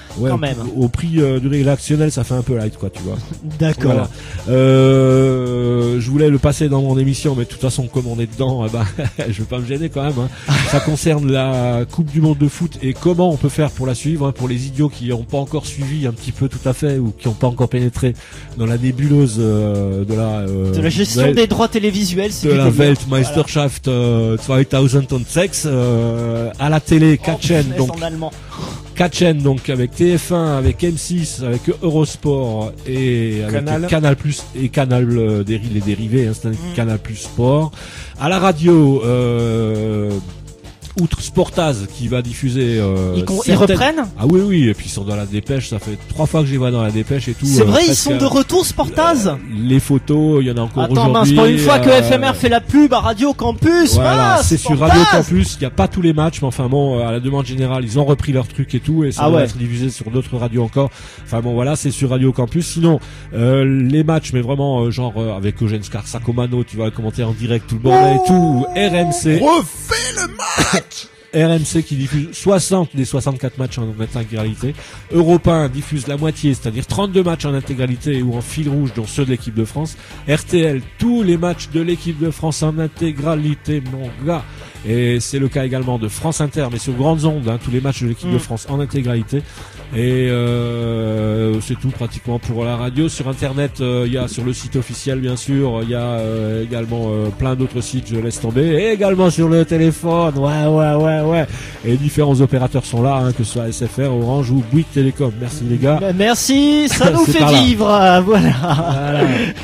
Ouais, quand même. Au, au prix euh, du rédactionnel, ça fait un peu light, quoi, tu vois. D'accord. Voilà. Euh, je voulais le passer dans mon émission, mais de toute façon, comme on est dedans, eh ben, je vais pas me gêner quand même. Hein. Ça concerne la Coupe du Monde de foot et comment on peut faire pour la suivre, hein, pour les idiots qui n'ont pas encore suivi un petit peu tout à fait ou qui n'ont pas encore pénétré dans la nébuleuse euh, de la euh, de la gestion Welt, des droits télévisuels, c'est de du la délire. Weltmeisterschaft euh, deux mille six euh, à la télé, quatre Oh, chaînes, punaise, donc en allemand. quatre chaînes, donc avec T F un, avec M six, avec Eurosport et avec Canal. Canal Plus et Canal euh, des les dérivés, hein, c'est un Mm. Canal Plus Sport. À la radio, euh, outre Sportaz qui va diffuser. Euh, Ils, con- ils certaines- reprennent. Ah oui oui, et puis ils sont dans la dépêche. Ça fait trois fois que je les vois dans la dépêche et tout. C'est euh, vrai, ils presque, sont de euh, retour, Sportaz. Les photos, il y en a encore Attends, mince, aujourd'hui. pour une fois que euh, F M R fait la pub à Radio Campus, Voilà, mince, c'est sur Sportaz. Radio Campus. Il n'y a pas tous les matchs, mais enfin bon, à la demande générale, ils ont repris leur truc et tout, et ça Ah va ouais. être diffusé sur d'autres radios encore. Enfin bon, voilà, c'est sur Radio Campus. Sinon, euh, les matchs, mais vraiment euh, genre euh, avec Eugène Scarsacomano, tu vas commenter en direct tout le bordel et tout. R M C. Refais le match. R M C qui diffuse soixante des soixante-quatre matchs en intégralité. Europe un diffuse la moitié, c'est-à-dire trente-deux matchs en intégralité ou en fil rouge, dont ceux de l'équipe de France. R T L, tous les matchs de l'équipe de France en intégralité, mon gars. Et c'est le cas également de France Inter, mais sur grandes ondes, hein, tous les matchs de l'équipe Mm. de France en intégralité. Et euh, c'est tout pratiquement pour la radio. Sur Internet, il euh, y a sur le site officiel, bien sûr, il y a euh, également euh, plein d'autres sites, je laisse tomber. Et également sur le téléphone, ouais, ouais, ouais, ouais. Et différents opérateurs sont là, hein, que ce soit S F R, Orange ou Bouygues Télécom. Merci les gars. Bah, merci, ça nous C'est fait par là. vivre, euh, voilà. Voilà.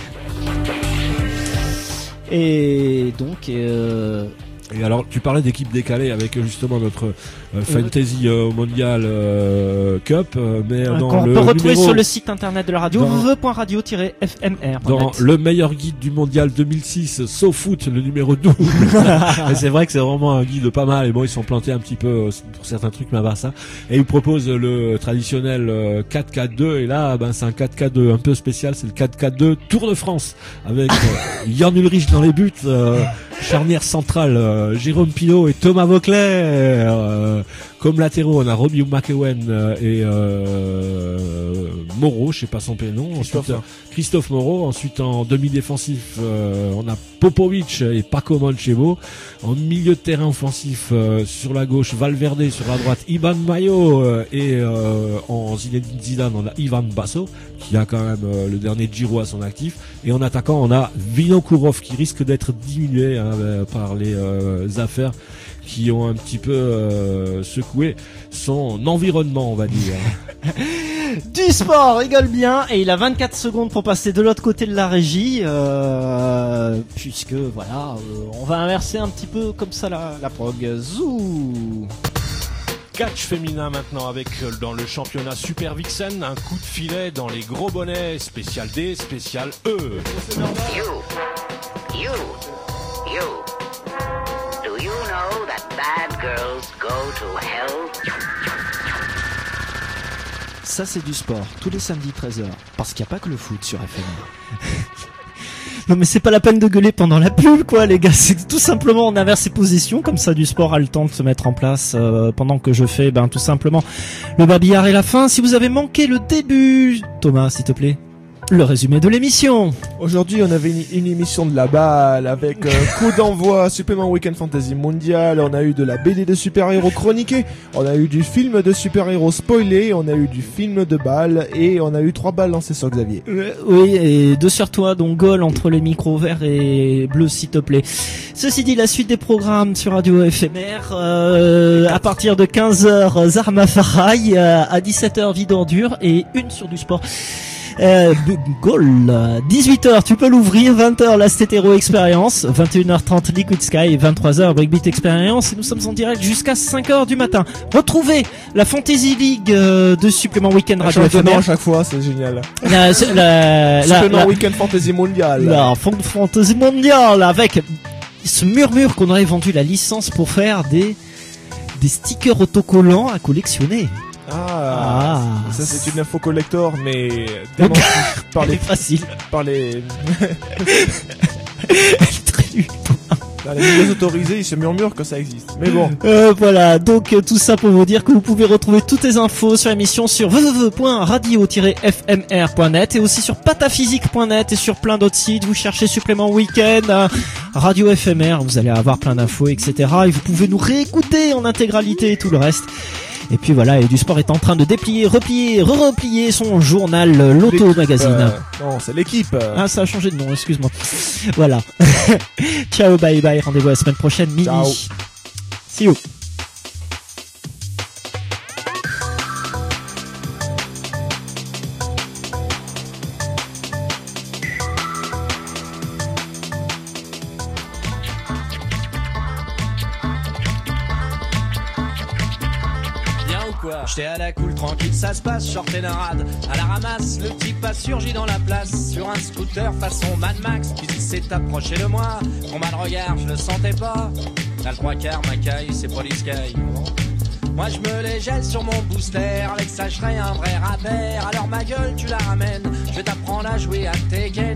Et donc, euh, Et alors, tu parlais d'équipe décalée avec euh, justement notre euh, Fantasy euh, Mondial euh, Cup, euh, mais euh, dans qu'on le peut retrouver numéro, sur le site internet de la radio, dans- w w w point radio tiret f m r point net. dans le meilleur guide du mondial deux mille six, SoFoot, le numéro douze. Et c'est vrai que c'est vraiment un guide pas mal. Et bon, ils sont plantés un petit peu euh, pour certains trucs, mais à part ça. Et ils proposent le traditionnel euh, quatre quatre deux. Et là, ben, c'est un quatre quatre deux un peu spécial. C'est le quatre quatre deux Tour de France. Avec euh, Yann Ulrich dans les buts, euh, charnière centrale, euh, Jérôme Pilot et Thomas Vauclair. Euh, comme latéraux, on a Robbie McEwen euh, et euh, Moreau, je sais pas son prénom. Christophe. Ensuite, euh, Christophe Moreau. Ensuite, en demi-défensif, euh, on a Popovic et Paco Manchevo. En milieu de terrain offensif, euh, sur la gauche, Valverde. Sur la droite, Iban Mayo. Euh, et euh, en Zinedine Zidane, on a Ivan Basso, qui a quand même euh, le dernier Giro à son actif. Et en attaquant, on a Vinokourov, qui risque d'être diminué hein, euh, par les euh, affaires qui ont un petit peu euh, secoué son environnement, on va dire. Du sport rigole bien, et il a vingt-quatre secondes pour passer de l'autre côté de la régie, euh, puisque voilà, euh, on va inverser un petit peu comme ça la, la prog. Zou. Catch féminin maintenant avec euh, dans le championnat Super Vixen un coup de filet dans les gros bonnets spécial D, spécial E. You, you, you. Do you know that bad girls go to hell? Ça c'est du sport, tous les samedis treize heures, parce qu'il n'y a pas que le foot sur F M R. Non mais c'est pas la peine de gueuler pendant la pub quoi les gars, c'est tout simplement on inverse ses positions, comme ça du sport a le temps de se mettre en place euh, pendant que je fais ben tout simplement le babillard et la fin. Si vous avez manqué le début, Thomas s'il te plaît, le résumé de l'émission. Aujourd'hui, on avait une, une émission de la balle avec euh, coup d'envoi, supplément Weekend Fantasy Mondial, on a eu de la B D de super-héros chroniquée, on a eu du film de super-héros spoilé, on a eu du film de balle et on a eu trois balles lancées sur Xavier. Euh, oui, et deux sur toi, donc Gaulle entre les micros verts et bleus s'il te plaît. Ceci dit, la suite des programmes sur Radio F M R, euh, à partir de quinze heures, Zarma Farai, euh, à dix-sept heures, Vie d'ordure et une sur du sport. Euh, Gaulle, dix-huit heures, tu peux l'ouvrir, vingt heures, la Stétéro Experience, vingt et une heures trente, Liquid Sky, vingt-trois heures, Breakbeat Experience, et nous sommes en direct jusqu'à cinq heures du matin. Retrouvez la Fantasy League euh, de supplément Week-end Radio F M R. À chaque fois, c'est génial. La, la, la, Supplément la, Weekend Fantasy Mondial. la Fan- Fantasy Mondial avec ce murmure qu'on aurait vendu la licence pour faire des, des stickers autocollants à collectionner. Ah, Ah. ça c'est une info collector, mais démentie par les C'est facile. par les. Très nul. Dans les milieux autorisés, ils se murmurent que ça existe. Mais bon. Euh, voilà, donc euh, tout ça pour vous dire que vous pouvez retrouver toutes les infos sur l'émission sur w w w point radio tiret f m r point net et aussi sur pataphysique point net et sur plein d'autres sites. Vous cherchez supplément week-end, euh, radio F M R, vous allez avoir plein d'infos, et cetera. Et vous pouvez nous réécouter en intégralité et tout le reste. Et puis voilà, et du sport est en train de déplier, replier, re-replier son journal euh, Loto L'équipe, Magazine. euh, non, c'est l'équipe. euh. Ah, ça a changé de nom, excuse-moi. Voilà. Ciao, bye bye, rendez-vous la semaine prochaine, midi. Ciao. See you. J'étais à la cool, tranquille, ça se passe, short et rade. À la ramasse, le type a surgi dans la place. Sur un scooter façon Mad Max, puis il s'est approché de moi. Mon mal regard, je le sentais pas. T'as le trois quarts, ma caille, c'est Police Sky. Moi je me les gèle sur mon booster. Avec ça, je serais un vrai rappeur. Alors ma gueule, tu la ramènes. Je vais t'apprendre à jouer à Tekken.